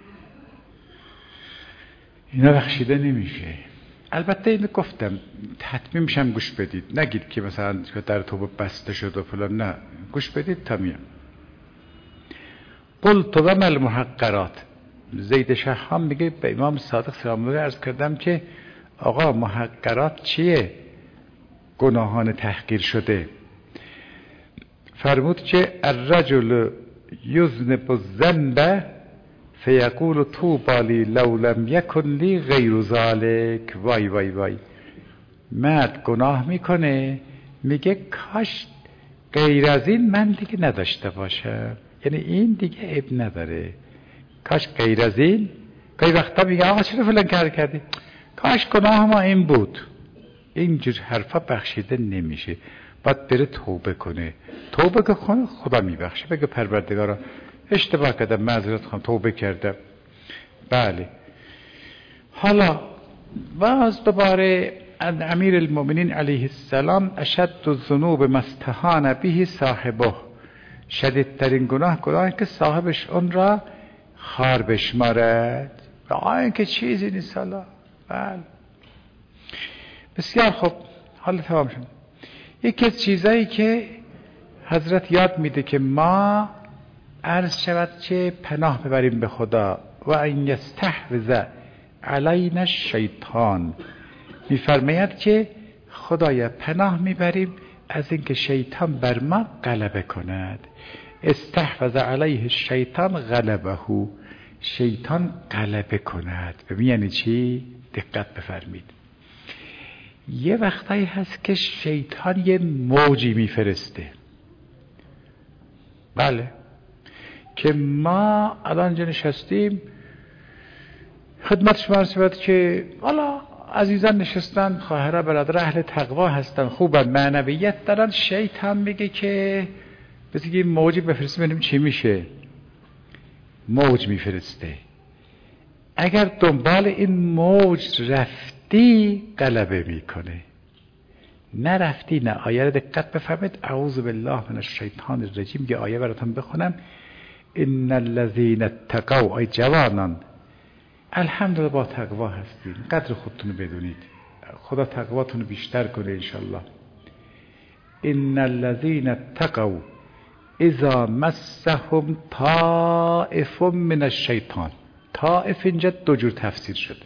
اینا بخشیده نمیشه. البته اینو گفتم تطمیمش هم گوش بدید، نگید که مثلا در توبه بسته شد و فلان، نه گوش بدید تا میام. قلت و ما المحقرات. زید شهام میگه به امام صادق سلام الله عرض کردم که آقا محقرات چیه؟ گناهان تحقیر شده. فرمود که الرجل یذنب الذنب فیقول طوبی لی لو لم یکن لی غیر ذلک. وای وای وای، مرد گناه میکنه میگه کاش غیر از این من دیگه نداشته باشم، یعنی این دیگه عیب نداره، کاش غیر از این. گاهی وقتا میگه آقا چرا فلان کار کردی، کاش گناه ما این بود. اینجور حرفا بخشیده نمیشه، باید بره توبه کنه. توبه که کنه خدا میبخشه، بگه پروردگارا اشتباه کردم، معذرت خواهم، توبه کردم. بله. حالا باز دوباره امیر المؤمنین علیه السلام اشد الذنوب ما استهان به صاحبه. شدیدترین گناه گناهی که صاحبش اون را خار بشمارد و آن که چیزی نیست. حالا بله بسیار خوب. حالا تمام شد. یکی از چیزایی که حضرت یاد میده که ما عرض شود که پناه ببریم به خدا. و ان یستحوذ علینا الشیطان، میفرماید که خدایا پناه میبریم از اینکه شیطان بر ما غلبه کند. استحوذ علیه الشیطان غلبه، شیطان غلبه کند. ببین یعنی چی؟ دقت بفرمید. یه وقتایی هست که شیطان یه موجی میفرسته، بله، که ما الان جا نشستیم خدمت شما عرض شود که حالا عزیزان نشستن، خواهرها برادر اهل تقوا هستن، خوبن، معنویت دارن. شیطان میگه که بذار یه موجی بفرسته ببینیم چی میشه. موج میفرسته. اگر دنبال این موج رفتی غلبه میکنه، نرفتی نه. آیه رو دقت بفرمایید. اعوذ بالله من الشیطان الرجیم. یه آیه براتون بخونم. ان الذين اتقوا، ای جوانان الحمدلله با تقوا هستید، قدر خودتون بدونید، خدا تقواتون بیشتر کنه انشالله. ان الذين اتقوا اذا مسهم طائف من الشیطان. طائف اینجا دو جور تفسیر شده.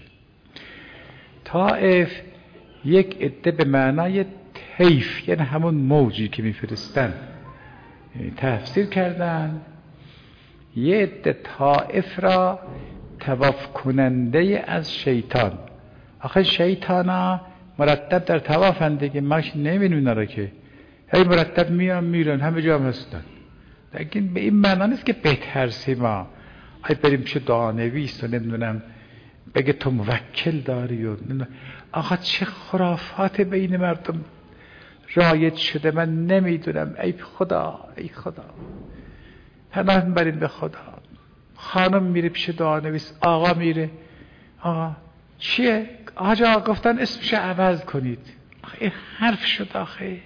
طائف یک عده به معنای طیف، یعنی همون موجی که میفرستن، تفسیر کردن. یه عده طائف را طواف کننده از شیطان. آخه شیطان ها مرتب در طوافن دیگه، ماش نمی‌بینیم اینا را که هی مرتب میان میرن، همه جا هم هستن. لیکن به این معنا نیست که بترسیم ما ای بریم پیش دعانویس و نمیدونم بگه تو موکل داری و آقا چه خرافات بین مردم رایج شده، من نمیدونم. ای خدا ای خدا پناه میبریم به خدا. خانم میره پیش دعانویس، آقا میره، آقا چیه؟ آقا گفتن اسمش عوض کنید. آخه این حرف شد. آخه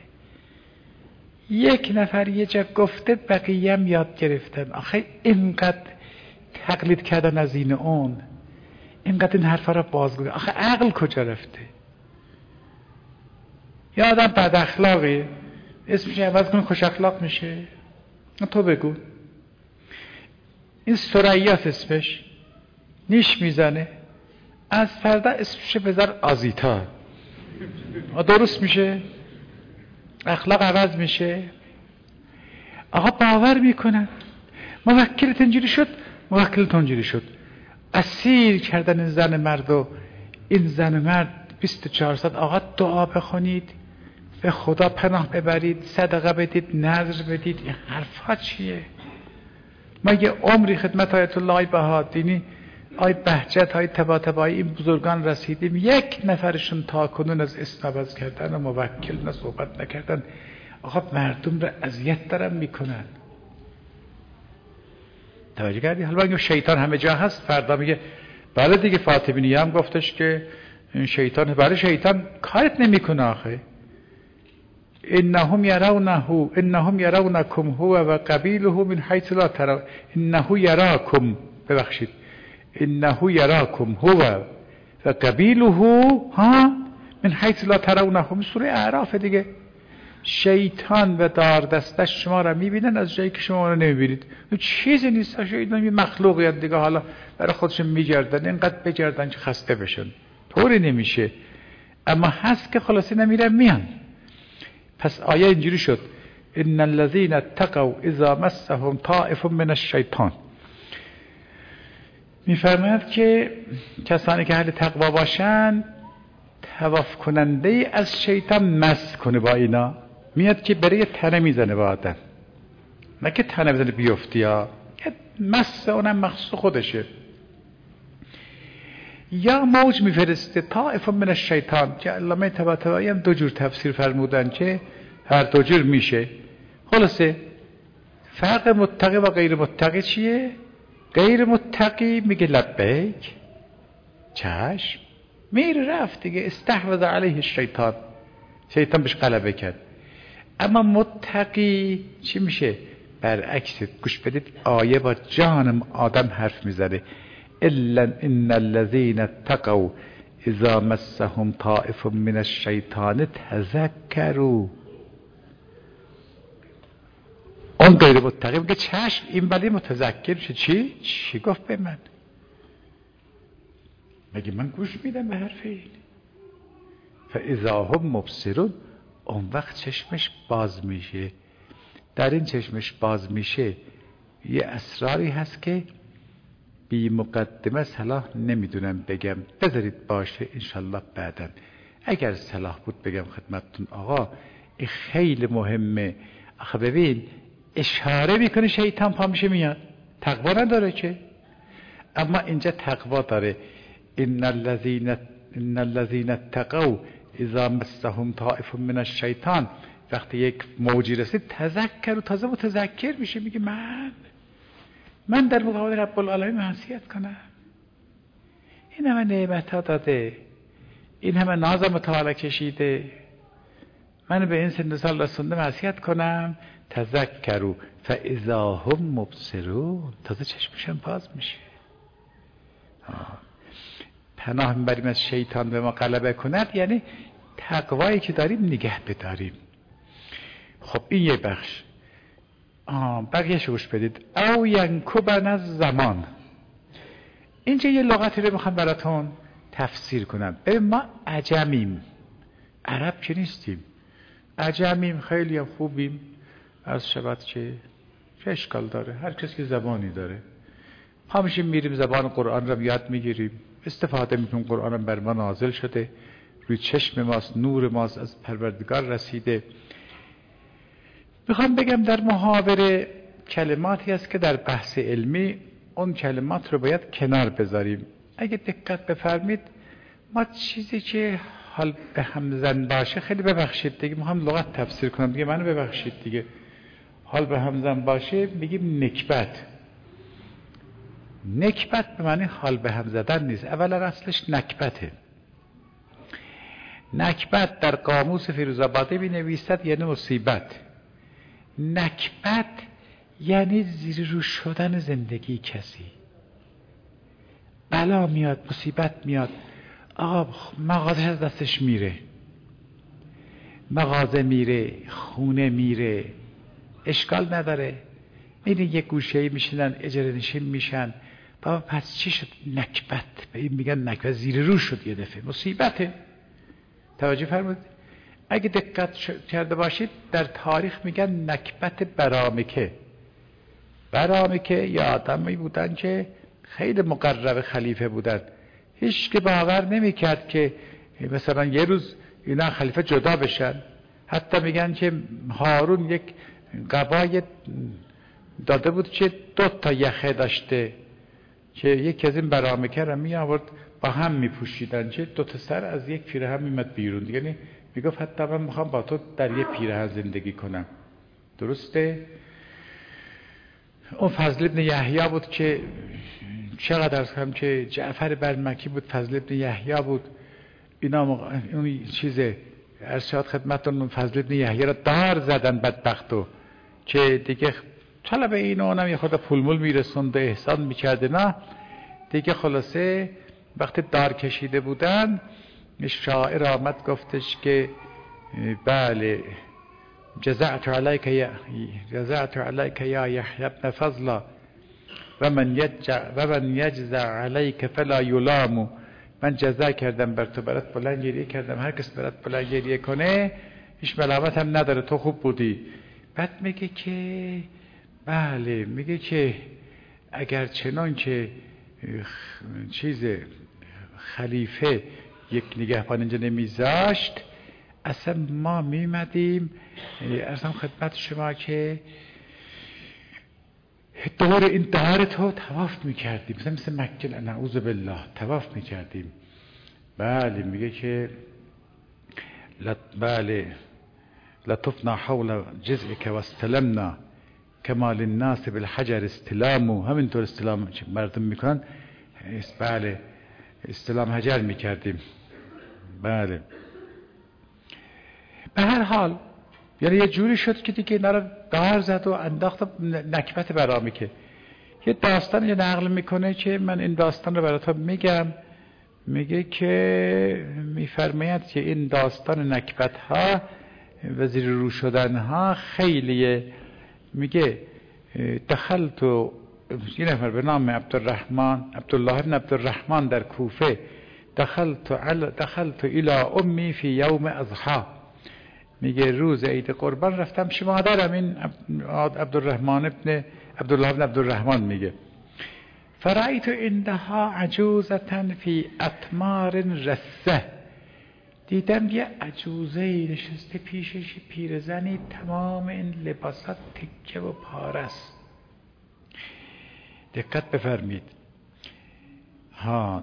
یک نفر یه جا گفته بقیه هم یاد گرفتن. آخه اینقدر تقلید کردن از این اون، اینقدر این حرفا را بازگو. آخه عقل کجا رفته؟ یا آدم بد اخلاقی اسمش عوض کنه خوش اخلاق میشه. تو بگو. این ثریاست اسمش، نیش میزنه، از فردا اسمش بذار آزیتا، درست میشه، اخلاق عوض میشه. آقا باور میکنن موکلت اینجوری شد، موکلت اونجوری شد. اسیر کردن این زن مرد و این زن مرد بیست و چهار ساعت. آقا دعا بخونید، به خدا پناه ببرید، صدقه بدید، نذر بدید. این حرفا چیه؟ ما یه عمری خدمت آیت الله آی بهادینی، آی بهجت، آی طباطبایی این بزرگان رسیدیم، یک نفرشون تا کنون از اسم عوض کردن و موکل نه صحبت نکردن. آقا مردم رو اذیت دارن میکنن. توجه کردی؟ حالا اگه شیطان همه جا هست، فردا میگه بله دیگه فاطمی هم گفتش که این شیطان، برای شیطان کارت نمیکنه آخه. انهم یرونه انهم یرونکم هو و قبیله من حیث لا ترون. انه یراکم، ببخشید، انه یراکم هو و قبیله ها من حیث لا ترونهم. سوره اعراف دیگه. شیطان و دار دستش شما را میبینن از جایی که شما را نمیبینید. چیزی نیست. شیطان یه مخلوقیت دیگه، حالا برای خودشون میگردن، اینقدر بگردن که خسته بشن. طوری نمیشه، اما هست که خلاصی نمیرن میان. پس آیه اینجوری شد ان الذين اتقوا اذا مسهم طائف من الشیطان. میفرماید که کسانی که اهل تقوا باشن، طواف کننده از شیطان مس کنه با اینا، میاد که برای تنه میزنه با آدم، نه که تنه بزنه بیفتی ها، مس اونم مخصوص خودشه. یا موج میفرسته طائف من الشیطان، که علامه طباطبایی هم دو جور تفسیر فرمودن که هر دو جور میشه. خلاصه فرق متقی و غیر متقی چیه؟ غیر متقی میگه لبیک، چشم، میره رفت دیگه، استحوذ علیه الشیطان، شیطان بهش غلبه کرد. اما متقی چی میشه؟ برعکس. گوش بدید، آیه با جان آدم حرف میزنه. الا ان الذين اتقوا اذا مسهم طائف من الشیطان تذکروا. اون غیر متقی میگه چشم، این ولی متذکر میشه. چی؟ چی گفت به من؟ مگه من گوش میدم به حرف این؟ فاذا هم مبصرون، اون وقت چشمش باز میشه. در این چشمش باز میشه یه اسراری هست که بی مقدمه صلاح نمیدونم بگم، بذارید باشه انشالله بعدن اگر صلاح بود بگم خدمتتون. آقا این خیلی مهمه. آخه ببین اشاره میکنه شیطان پا میشه میاد، تقوا نداره که، اما اینجا تقوا داره. ان الذين ان الذين اتقوا اذا مسهم طائف من الشیطان، وقتی یک موجی رسید تذکر و تازه متذکر میشه، میگه من من در مقابل رب العالمین معصیت کنم؟ این همه نعمت ها داده، این همه نازم متعالی کشیده، من به این سن سال رسونده معصیت کنم؟ تذکروا فاذا هم مبصرون، تازه چشمشون باز میشه. آه. پناه میبریم از شیطان به ما غلبه کند، یعنی تقوایی که داریم نگه بداریم. خب این یه بخش. بقیه شوش بدید. او ینکبن از زمان. اینجا یه لغتی رو میخوام براتون تفسیر کنم. ببین ما عجمیم، عرب که نیستیم، عجمیم، خیلی هم خوبیم. از شبت که چه اشکال داره؟ هر کسی که زبانی داره. پا میشیم میریم زبان قرآن رو یاد میگیریم، استفاده میکنیم. قرآن هم بر ما نازل شده، روی چشم ماست، نور ماست، از پروردگار رسیده. میخوام بگم در محاوره کلماتی هست که در بحث علمی اون کلمات رو باید کنار بذاریم. اگه دقت بفرمید ما چیزی که حال به هم زن باشه، خیلی ببخشید دیگه، میخوام لغت تفسیر کنم دیگه، منو ببخشید دیگه، حال به هم زن باشه میگیم نکبت. نکبت به معنی حال به هم زدن نیست، اولا اصلش نکبته. نکبت در قاموس فیروزآبادی می نویسد یعنی مصیبت. نکبت یعنی زیر رو شدن زندگی کسی. بلا میاد، مصیبت میاد، آقا مغازه از دستش میره. مغازه میره، خونه میره، اشکال نداره. این یه گوشه‌ای میشینن، اجاره نشین میشن. بابا پس چی شد؟ نکبت. به این میگن نکبت، زیر رو شد یه دفعه، مصیبته. توجه فرمودید؟ اگه دقت کرده باشید در تاریخ میگن نکبت برامکه. برامکه یا آدمی بودن که خیلی مقرب خلیفه بودن، هیچ که باور نمیکرد که مثلا یه روز اینا خلیفه جدا بشن. حتی میگن که هارون یک قبای داده بود که دو تا یخه داشته که یکی از این برامکه را می آورد با هم می پوشیدن، که دو تا سر از یک پیرهن میمد بیرون. دیگه میگفت حتی من میخوام با تو در یک پیرهن زندگی کنم. درسته؟ اون فضل ابن یحیی بود که چقدر از هم که جعفر برمکی بود، فضل ابن یحیی بود. اینا مق... اون چیزه ارشاد خدمتتون، فضل ابن یحیی را دار زدن بدبختو که دیگه طلب این اونم یه خود پولمول میرسونده، احسان میکرده. نه دیگه خلاصه وقتی دار کشیده بودن، شاعر آمد گفتش که بله جزعت علیک یا جزعت علیک یا یحیی ابن فضلا و من یجزع و من یجزع علیک فلا یلام. من جزا کردم بر تو، برات بلند گریه کردم، هر کس برات بلند گریه کنه هیچ ملامت هم نداره، تو خوب بودی. بعد میگه که بله، میگه که اگر چنان که چیز خلیفه یک نگهبان اینجا نمیذاشت، اصلا ما میمدیم ارزم خدمت شما که دور این دار تو تواف میکردیم، مثلا مثل مکه نعوذ بالله تواف میکردیم. بله میگه که لط بله لطفنا حول جزئك واستلمنا کما للناس بالحجر استلامو. همینطور استلام مردم میکنن، بله استلام حجر میکردیم. بله به هر حال یعنی یه جوری شد که دیگه اینا رو دار زد و انداخت نکبت برامی. که یه داستان یه نقل میکنه که من این داستان رو براتون میگم. میگه که میفرماید که این داستان نکبت ها و زیر رو شدن ها خیلیه. میگه دخلت یه نفر به نام عبدالرحمن عبدالله بن عبدالرحمن در کوفه، دخلت دخلت الى امی فی یوم اضحی. میگه روز عید قربان رفتم پیش مادرم، این عبدالرحمن ابن عبدالله بن عبدالرحمن میگه فرأیت عندها عجوزة فی اطمار رسه. دیدم یه عجوزه نشسته پیشش، پیرزنی تمام این لباسات تکه و پارس. دقت بفرمید ها.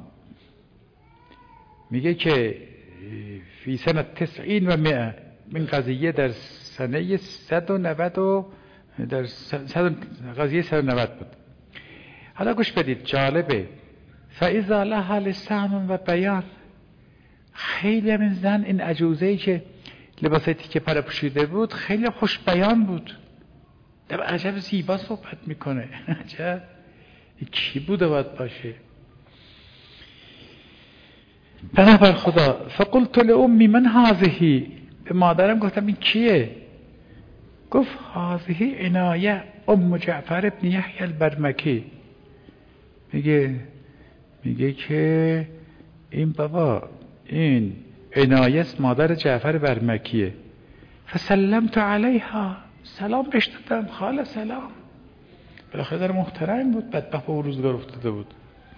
میگه که فی سنه تسعین و مئه، من قضیه در سنه صد و نود و در صد قضیه صد و نود بود. حالا گوش بدید جالبه. فاذا لها لسان و بیان. خیلی هم این زن، این عجوزه‌ای که لباسای تیکه پاره پوشیده بود خیلی خوش بیان بود. در عجب زیبا صحبت میکنه. عجب کی بوده باید باشه؟ بنابر خدا فقلت لأمی من هذه. به مادرم گفتم این کیه؟ گفت هذه عنایه ام جعفر ابن یحیی البرمکی. میگه میگه که این بابا این عنایه است، مادر جعفر برمکیه. فسلمت علیها. سلام بهش دادم، خاله سلام. بالاخره در محترم بود، بدبخت به روزگار افتاده بود.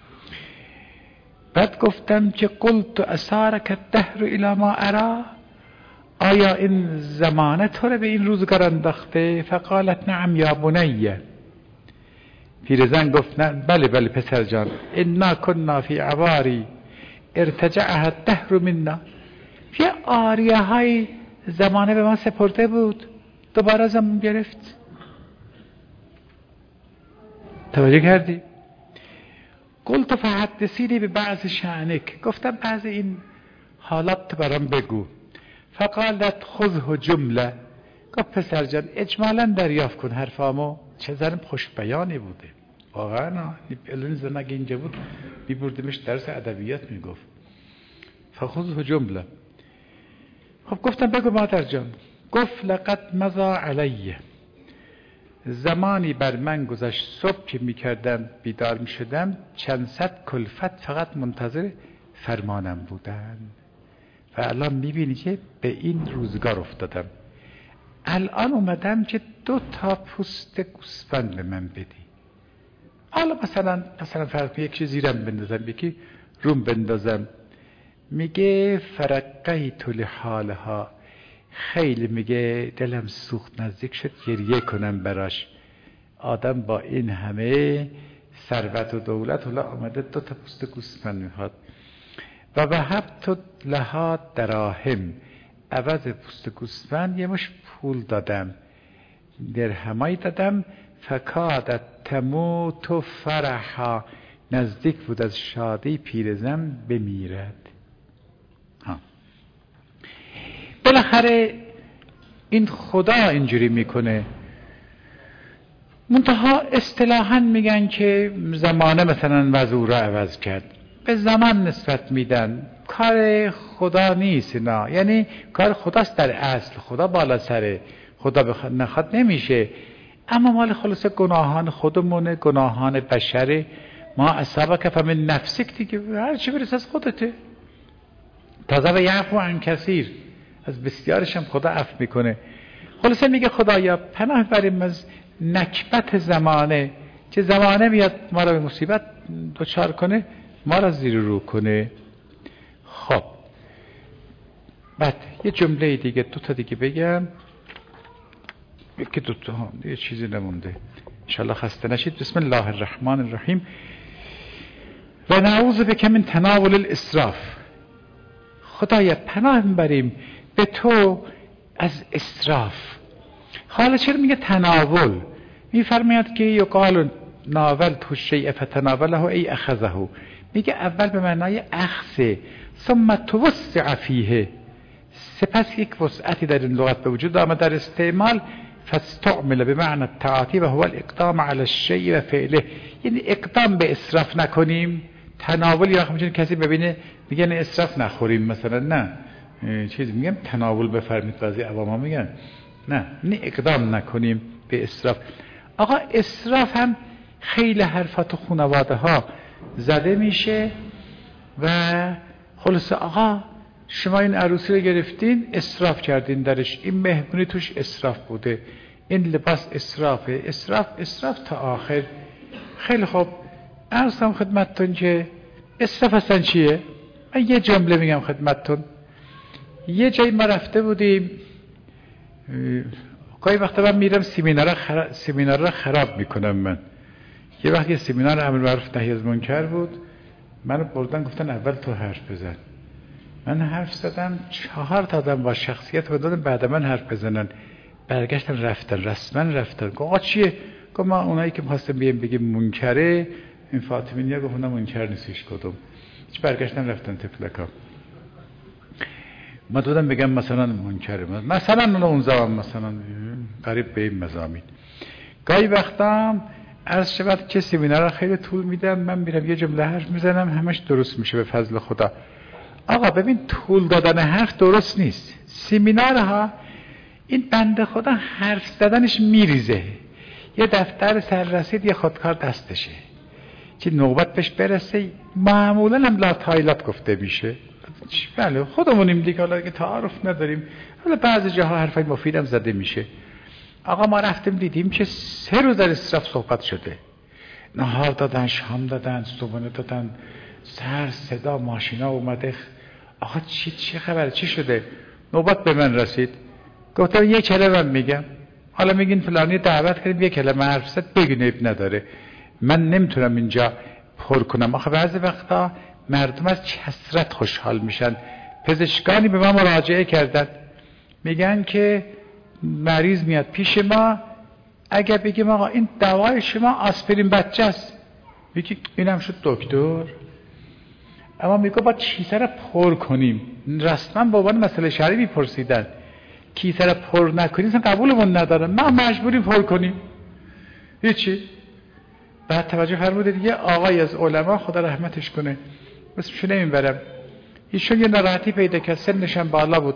بعد گفتم که قلت اسارک الدهر الی ما ارا. آیا این زمانه تو رو به این روزگار انداخته؟ فقالت نعم یا بنیه. پیرزن گفت نه بله بله پسر جان، انا کنا فی عواری ارتجعها الدهر منا. یه آریه های زمانه به ما سپرده بود، دوباره زمان گرفت. توجه کردی؟ قلت فحدثینی به بعض شأنک. گفتم بعض این حالات برام بگو. فقالت خذه جمله. گفت پسر جان اجمالا دریافت کن حرفامو. چه زن خوش بیانی بوده واقعا. الان زن اگه اینجا بود میبردیمش درس ادبیات میگفت. فخذه جمله خب گفتم بگو مادر جان. گفت لقد مضى علیه، زمانی بر من گذشت صبح که میکردم بیدار میشدم چند صد کلفت فقط منتظر فرمانم بودن و الان میبینی که به این روزگار افتادم. الان اومدم که دو تا پوست گوسفند به من بدی. حالا مثلا مثلا فرق یک چیز زیرم بندازم یکی روم بندازم. میگه فرقیت لحالها، خیلی میگه دلم سوخت نزدیک شد گریه کنم براش. آدم با این همه ثروت و دولت حالا آمده دو تا پوست گوسفند میخواد. و وهبت لها دراهم، عوض پوست گوسفند یه مش پول دادم، درهمایی دادم. فکادت تموت فرحا، نزدیک بود از شادی پیرزن بمیرد. ها. بالاخره این خدا اینجوری میکنه. منتها اصطلاحاً میگن که زمانه مثلا وضع را عوض کرد، به زمان نسبت میدن، کار خدا نیست نه، یعنی کار خداست در اصل، خدا بالا سره، خدا بخواد نخواد نمیشه. اما مال خلاص گناهان خودمونه، گناهان بشره. ما اصابک فمن نفسک، دیگه هر چی برسه از خودته. تازه و یعفو عن کثیر، از بسیارش هم خدا عفو میکنه. خلاصه میگه خدایا پناه بریم از نکبت زمانه، که زمانه میاد ما را به مصیبت دچار کنه، ما را زیر رو کنه. خب بعد یه جمله دیگه، دو تا دیگه بگم، یکی دو تا هم یه چیزی نمونده، انشالله خسته نشید. بسم الله الرحمن الرحیم. و نعوذ بک من تناول الاسراف، خدایا پناه میبریم به تو از اسراف. حالا چرا میگه تناول؟ میفرماید که یقال ناول تو شیء فتناوله ای اخذه، میگه اول به معنای اخذ، ثم توسع فیه، سپس یک وسعتی در این لغت به وجود آمد در استعمال. فاستعمل به معنی التعاطی و هو الاقدام علی الشیء و فعله، یعنی اقدام به اسراف نکنیم. تناول یا همچنین کسی ببینه میگه نه اسراف نخوریم مثلا، نه چیز میگم تناول بفرمید، بعضی عوام ها میگن نه نه اقدام نکنیم به اسراف. آقا اسراف هم خیلی حرفات و خانواده ها زده میشه و خلاصه آقا شما این عروسی رو گرفتین اسراف کردین درش، این مهمونی توش اسراف بوده، این لباس اسرافه، اسراف اسراف تا آخر. خیلی خوب عرضم خدمتتون که اسراف اصلا چیه؟ من یه جمله میگم خدمتتون. یه جایی ما رفته بودیم، گاهی وقتا من میرم سیمینار خراب سیمینار را خراب میکنم. من یه وقت یه سیمینار امر معروف نهی از منکر بود، منو بردن گفتن اول تو حرف بزن. من حرف زدم، چهار تا آدم با شخصیت دادن بعد من حرف بزنن، برگشتن رفتن، رسما رفتن. گفت آقا چیه؟ گفت ما اونایی که می‌خواستیم بیایم بگیم منکره، این فاطمی‌نیا گفت نه منکر نیستش کدوم. هیچ برگشتن رفتن تفلکا. ما دادم بگم مثلا منکره، مثلا اون زمان مثلا قریب به این مضامین. گاهی وقتا عرض شود که سیمینار خیلی طول میدم، من میرم یه جمله حرف میزنم همش درست میشه به فضل خدا. آقا ببین طول دادن حرف درست نیست. سیمینارها این بنده خدا حرف زدنش میریزه، یه دفتر سررسید یه خودکار دستشه که نوبت بهش برسه معمولا هم لا تایلات گفته میشه. بله خودمونیم دیگه، حالا که تعارف نداریم، حالا بعضی جاها حرفای مفیدم زده میشه. آقا ما رفتیم دیدیم که سه روز در اسراف صحبت شده، نهار دادن، شام دادن، صبحانه دادن، سر صدا ماشینا اومده. آقا چی چی خبره، چی شده؟ نوبت به من رسید، گفتم یه کلمه میگم، حالا میگین فلانی دعوت کردیم یه کلمه حرف زد، بگین عیب نداره، من نمیتونم اینجا پر کنم. آخه بعضی وقتا مردم از کثرت خوشحال میشن. پزشکانی به ما مراجعه کردن، میگن که مریض میاد پیش ما، اگر بگیم آقا این دوای شما آسپرین بچه است، میگه اینم شد دکتر. اما میگه با کیسه را پر کنیم، رسما با عنوان مسئله شرعی میپرسیدن، کیسه را پر نکنیم اصلا قبولمون ندارن، ما مجبوریم پر کنیم. هیچی. بعد توجه فرمودید یه آقای از علما خدا رحمتش کنه، اسمشو نمیبرم، ایشون یه ناراحتی پیدا کرد، سنش هم بالا بود،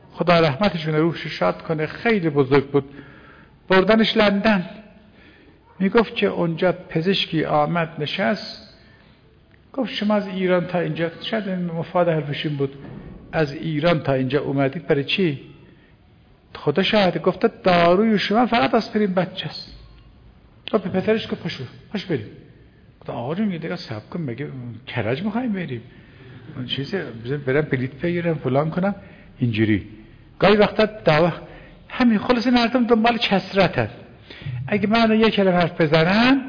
خدا رحمتشون روحش شاد کنه، خیلی بزرگ بود. بردنش لندن. میگفت که اونجا پزشکی آمد نشست، گفت شما از ایران تا اینجا، شاید مفاد حرفشون بود، از ایران تا اینجا اومدید برای چی؟ خدا شاهد. گفت داروی شما فقط آسپرین بچه است. گفت به پسرش گفت پاشو پاشو بریم. گفت آقا جون یه دقیقه صبر کن، مگه کرج می‌خوایم بریم؟ اون چیزی برم بلیط بگیرم فلان کنم اینجوری. گاهی وقتا دعوا همین خلاص مردم دنبال کثرتن. اگه من یک کلمه حرف بزنم،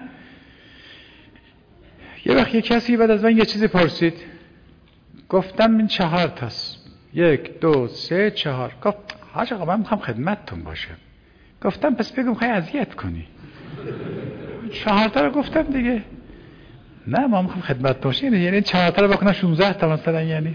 یه وقت یک کسی بعد از من یه چیزی پرسید، گفتم این چهار تاست، یک دو سه چهار. گفت حاج آقا من میخوام خدمتتون باشم. گفتم پس بگم میخوای اذیت کنی؟ چهار تا رو گفتم دیگه. نه ما میخوام خدمت باشیم، یعنی چهار تا رو بکنم شانزده تا مثلا. یعنی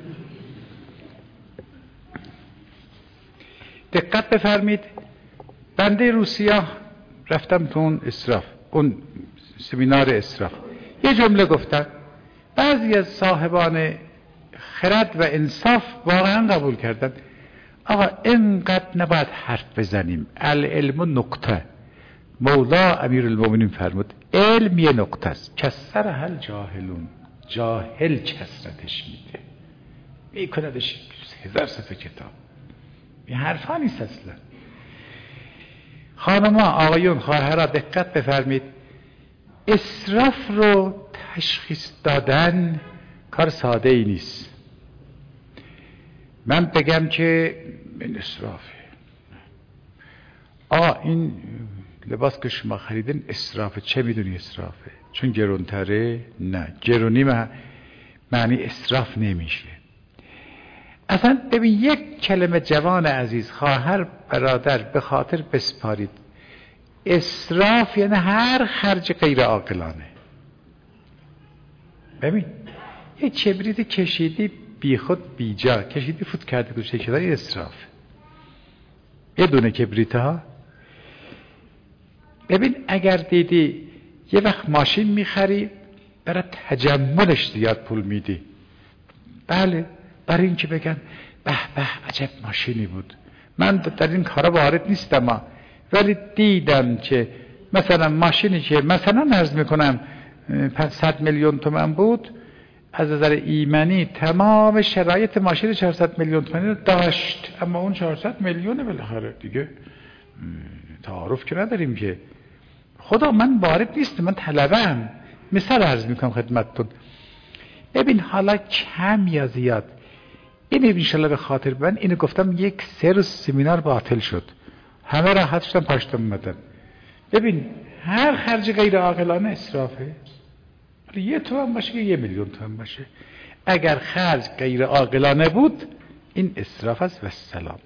دقت بفرمید، بنده روسیا رفتم تو اون اسراف، اون سمینار اسراف، یه جمله گفتم، بعضی از صاحبان خرد و انصاف واقعا قبول کردن. آقا اینقدر نباید حرف بزنیم، العلم نقطه. مولا امیرالمومنین فرمود علم یه نقطه است، کسر هل جاهلون، جاهل کسرتش میده، میکندش هزار صفحه کتاب. این حرفا نیست اصلا. خانما، آقایون، خواهرها دقت بفرمید، اسراف رو تشخیص دادن کار ساده ای نیست. من بگم که این اسرافه، آه این لباس که شما خریدین اسرافه، چه میدونی اسرافه؟ چون گرونتره؟ نه، گرونی معنی اسراف نمیشه. اصلا ببین، یک کلمه جوان عزیز، خواهر برادر، به خاطر بسپارید، اسراف یعنی هر خرج غیر عاقلانه. ببین یه کبریت کشیدی بی خود بی جا کشیدی فوت کرده گوشه کدار، این اسراف. یه دونه کبریت ها. ببین اگر دیدی یه وقت ماشین میخری برای تجملش زیاد پول میدی، بله، برای این که بگن به به عجب ماشینی بود. من در این کارا وارد نیستم، ولی دیدم که مثلا ماشینی که مثلا عرض میکنم صد میلیون تومان بود، از نظر ایمنی تمام شرایط ماشین چهارصد میلیون تومانی رو داشت، اما اون چهارصد میلیونه بالاخره دیگه تعارف که نداریم که. خدا من وارد نیستم، من طلبم. مثال عرض میکنم خدمتتون. ببین حالا کم یا زیاد، اینو انشالله به خاطر ببین، اینو گفتم یک سه روز سمینار باطل شد، همه راحت شدن پاشتم اومدن. ببین هر خرج غیر عاقلانه اسرافه. یه تومن باشه که یه میلیون تومن باشه، اگر خرج غیر عاقلانه بود این اسراف است و سلام.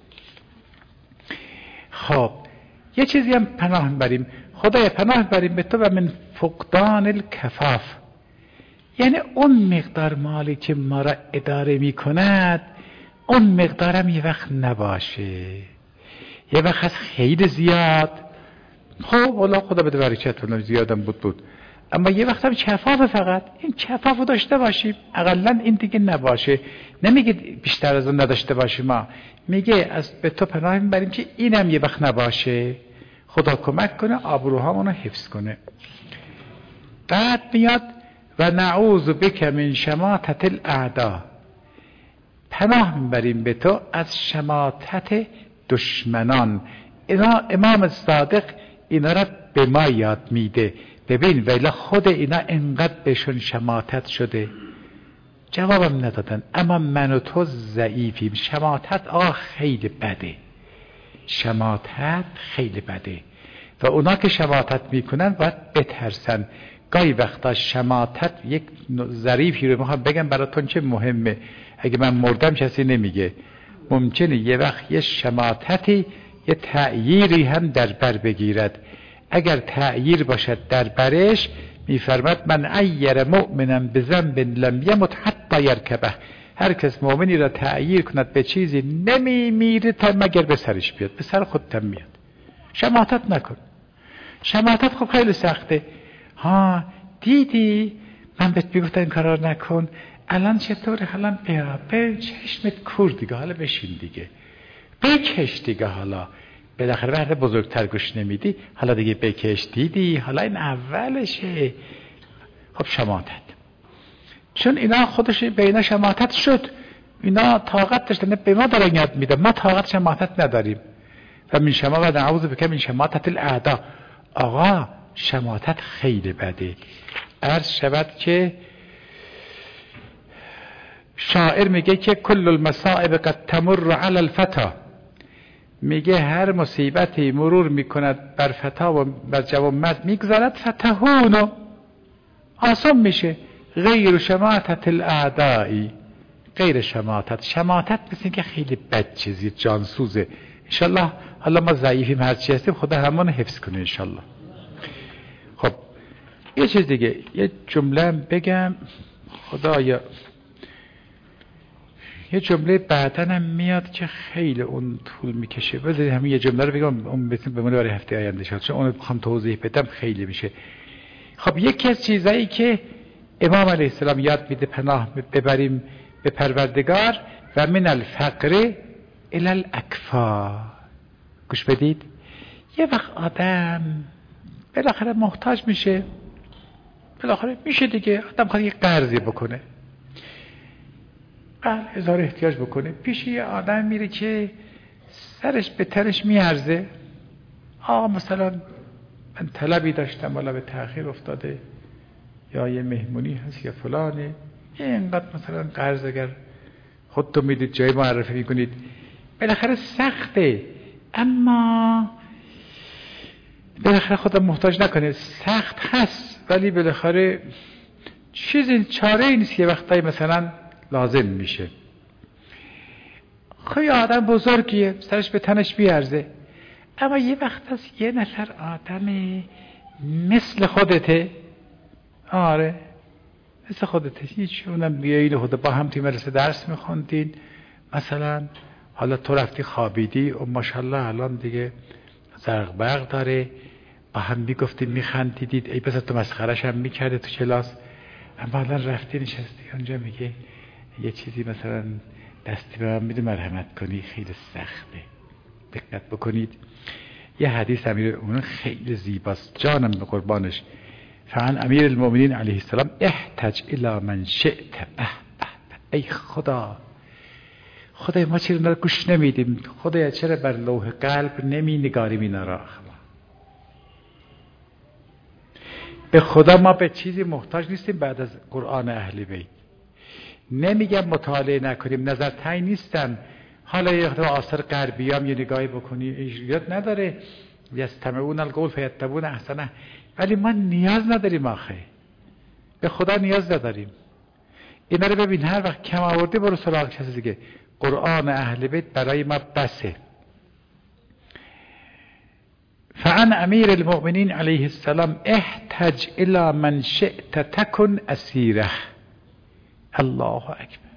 خب یه چیزی هم پناه بریم، خدای پناه بریم به تو و من فقدان الکفاف، یعنی اون مقدار مالی که ما را اداره می کند اون مقدارم یه وقت نباشه، یه وقت هست خیلی زیاد. خب والا خدا بده برکت، والا زیادم بود بود، اما یه وقت هم کفاف، فقط این کفاف رو داشته باشیم، اقلا این دیگه نباشه. نمیگه بیشتر از اون نداشته باشیم، ما میگه از به تو پناه میبریم که اینم یه وقت نباشه. خدا کمک کنه آبروهامون رو حفظ کنه. بعد میاد و نعوذ بک من شماتة الاعداء، پناه میبریم به تو از شماتت دشمنان. اینا امام صادق اینا را به ما یاد میده. ببین ولی خود اینا انقدر بهشون شماتت شده، جوابم ندادن، اما من و تو ضعیفیم. شماتت آه خیلی بده، شماتت خیلی بده و اونا که شماتت میکنن باید بترسن. گاهی وقتا شماتت یک ظریفی رو میخوام بگم براتون چه مهمه، اگه من مردم کسی نمیگه. ممکنه یه وقت یه شماتتی یه تأییری هم در بر بگیرد. اگر تأییر باشد در برش، میفرماد من عیر مؤمنا بذنب لم یمت حتی یرکبه، هر کس مؤمنی را تأییر کند به چیزی نمی میره تا مگر به سرش بیاد، به سر خودت میاد. شماتت نکن. شماتت خب خیلی سخته. ها دیدی من بهت میگفتم این کارا رو نکن، الان چطوره؟ الان بیا به چشمت کور دیگه، حالا بشین دیگه. بکش دیگه، حالا بالاخره وقت بزرگتر گوش نمیدی، حالا دیگه بکش دیدی، حالا این اولشه. خب شماتت، چون اینا خودش به اینا شماتت شد، اینا طاقت داشتن به ما دارن یاد میدن، ما طاقت شماتت نداریم. و من شما و نعوذ بک من شماتت الاعدا. آقا شماتت خیلی بده. عرض شود که شاعر میگه که کل المصائب قد تمر علی الفتا، میگه هر مصیبتی مرور میکند بر فتا و بر جوانمرد میگذارد، فتهونو آسان میشه. غیر شماتت الاعدایی، غیر شماتت، شماتت مثل که خیلی بد چیزی، جانسوزه. انشالله حالا ما ضعیفیم هرچی هستیم، خدا همون حفظ کنه انشالله. خب یه چیز دیگه، یه جمله بگم خدایا، یه جمله بعدنم میاد که خیلی اون طول میکشه، بذارید همین یه جمله رو بگم، اون بمونه برای هفته آینده شد، چون اون بخوام توضیح بدم خیلی میشه. خب یکی از چیزایی که امام علیه السلام یاد میده پناه ببریم به پروردگار، و من الفقر الی الاکفا. گوش بدید، یه وقت آدم بالاخره محتاج میشه، بالاخره میشه دیگه، آدم خواهد یه قرضی بکنه، بله هزار احتیاج بکنه، پیش یه آدم میره که سرش به تنش میارزه. آقا مثلا من طلبی داشتم والا به تأخیر افتاده، یا یه مهمونی هست یا فلانه، یه اینقدر مثلا قرض اگر خودتون میدید جای معرفی میکنید، بالاخره سخته، اما بالاخره خودم محتاج نکنه، سخت هست ولی بالاخره چیزی چاره ای نیست که وقتایی مثلا لازم میشه. خیلی آدم بزرگیه، سرش به تنش بیارزه، اما یه وقت هست یه نفر آدم مثل خودته، آره مثل خودته، هیچ اونم بیایید خود با هم توی مدرسه درس میخوندین مثلا، حالا تو رفتی خوابیدی و ماشاءالله الان دیگه زرق برق داره، با هم میگفتید میخندیدید، ای بس تو مسخرش هم میکرده تو کلاس، اما الان رفتی نشستی اونجا میگه یه چیزی مثلا دستی به من میده مرحمت کنی، خیلی سخته. دقت بکنید، یه حدیث امیر اون خیلی زیباست، جانم به قربانش. فعن امیر المؤمنین علیه السلام احتج الی من شئت. اه اه ای خدا، خدای ما چرا اینا گوش نمیدیم؟ خدای چرا بر لوح قلب نمی نگاریم اینا را؟ به خدا ما به چیزی محتاج نیستیم بعد از قرآن اهل بیت. نمیگم مطالعه نکنیم، نظر تعیین نیستم، حالا یه وقت آثار غربی هم یه نگاهی بکنی ایجاد نداره، یستمعون القول فیتبعون احسنه، ولی ما نیاز نداریم، آخه به خدا نیاز نداریم. اینا رو ببین، هر وقت کم آوردی برو سراغ کسی دیگه، قرآن اهل بیت برای ما بسه. فعن امیر المؤمنین علیه السلام احتج الی من شئت تکن اسیره. الله اکبر.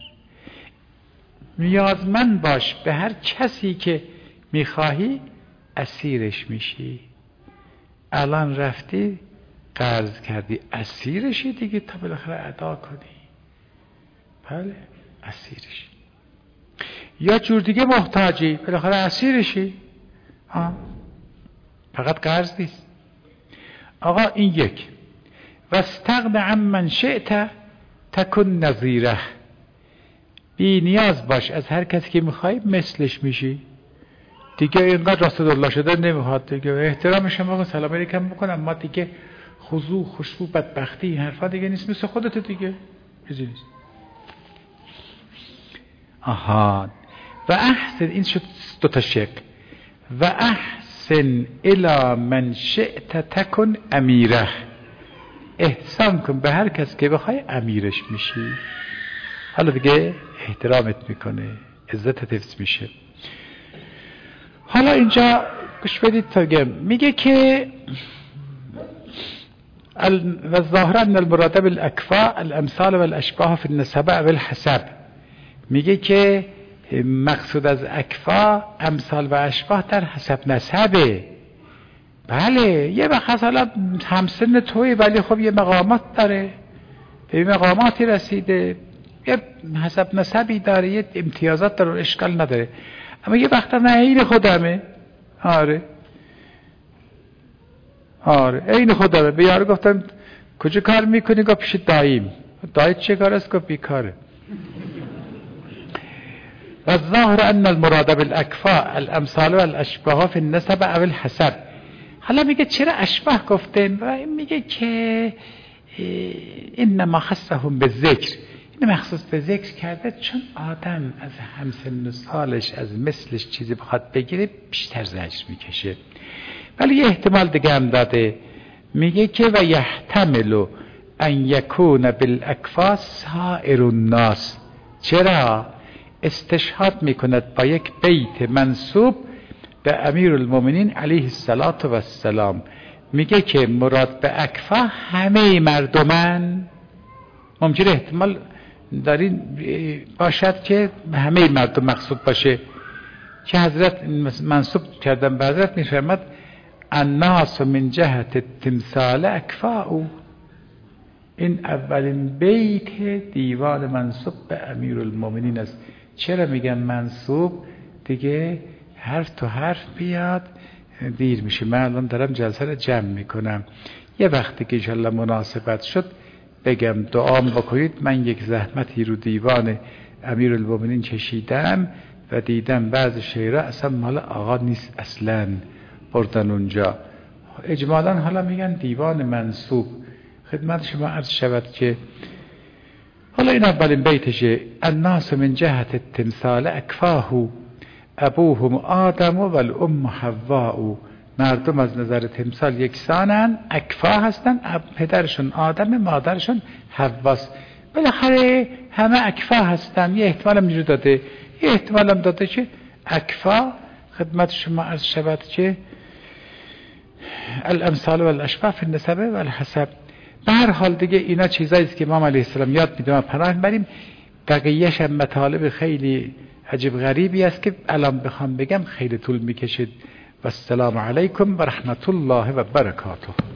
نیازمند باش به هر کسی که میخواهی اسیرش میشی. الان رفتی قرض کردی، اسیرشی دیگه تا بالاخره ادا کنی. بله اسیرشی. یا جور دیگه محتاجی، بالاخره اسیرشی. ها فقط قرض نیست. آقا این یک. واستغن عن من شئت تکن نظیره. بی نیاز باش از هر کسی که میخوای مثلش میشی دیگه. اینقدر رسول الله شده نمیخواد دیگه، احترامش هم بکن، سلام علیکم بکن، اما دیگه خضوع خشوع بدبختی این حرفا دیگه نیست، مثل خودت دیگه چیزی نیست. آها. و احسن، این شد دو تا شق. و احسن الی من شئت تکن امیره. احسان کن به هر کس که بخوای امیرش میشی. حالا دیگه احترامت میکنه، عزتت حفظ میشه. حالا اینجا گوش بدید تا گم میگه که و ظاهرا ان المراد بالاکفاء الامثال والاشباه فی النسب والحسب. میگه که مقصود از اکفا امثال و اشباه در حسب نسبه. بله یه وقت حالا همسن توی ولی خب یه مقامات داره، به مقاماتی رسیده، یه حسب نسبی داره، یه امتیازات داره، اشکال نداره. اما یه وقتا نه عین خودمه. آره آره عین خودمه. به یارو گفتم کجا کار میکنی؟ گفت پیش داییم. دایت چه کار است؟ گفت بیکاره. و الظاهر ان المراد بالاکفاء الامثال والاشباه فی النسب او الحسب. حالا میگه چرا اشباه گفتن؟ و میگه که انما خصهم بالذکر، این مخصوص به ذکر کرده چون آدم از همسن و سالش از مثلش چیزی بخواد بگیره بیشتر زجر میکشه. ولی یه احتمال دیگه هم داده، میگه که و یحتمل ان یکون بالاکفاء سائر الناس. چرا؟ استشهاد میکند با یک بیت منسوب به امیرالمومنین علیه الصلاة و السلام. میگه که مراد به اکفا همه مردمان. ممکنه احتمال دارین باشد که همه مردم مقصود باشه که حضرت منسوب کردن به حضرت میفرماد الناس من جهت التمثال اکفاء. این اولین بیت دیوان منسوب به امیرالمومنین است. چرا میگم منسوب؟ دیگه حرف تو حرف بیاد دیر میشه. من الان دارم جلسه رو جمع میکنم، یه وقتی که انشالله مناسبت شد بگم دعام بکنید. من یک زحمتی رو دیوان امیرالمومنین چشیدم و دیدم بعض شعرها اصلا مال آقا نیست، اصلا بردن اونجا. اجمالا حالا میگن دیوان منسوب. خدمت شما عرض شود که حالا این اولین بیتشه الناس من جهت التمثال اکفاه ابوهم آدم و الام حواء. مردم از نظر تمثال یکسانن، اکفا هستن، پدرشون آدم، مادرشون حواست. بالاخره همه اکفا هستن. یه احتمال هم اینجور داده، یه احتمال هم داده که اکفا خدمت شما عرض شود که الامثال و الاشباه فی النسب و الحسب. به هر حال دیگه اینا چیزایی است که امام علیه السلام یاد میدونم پناه بریم. بقیه‌اش هم مطالب خیلی عجیب غریبی است که الان بخوام بگم خیلی طول میکشید. و السلام علیکم و رحمت الله و برکاته.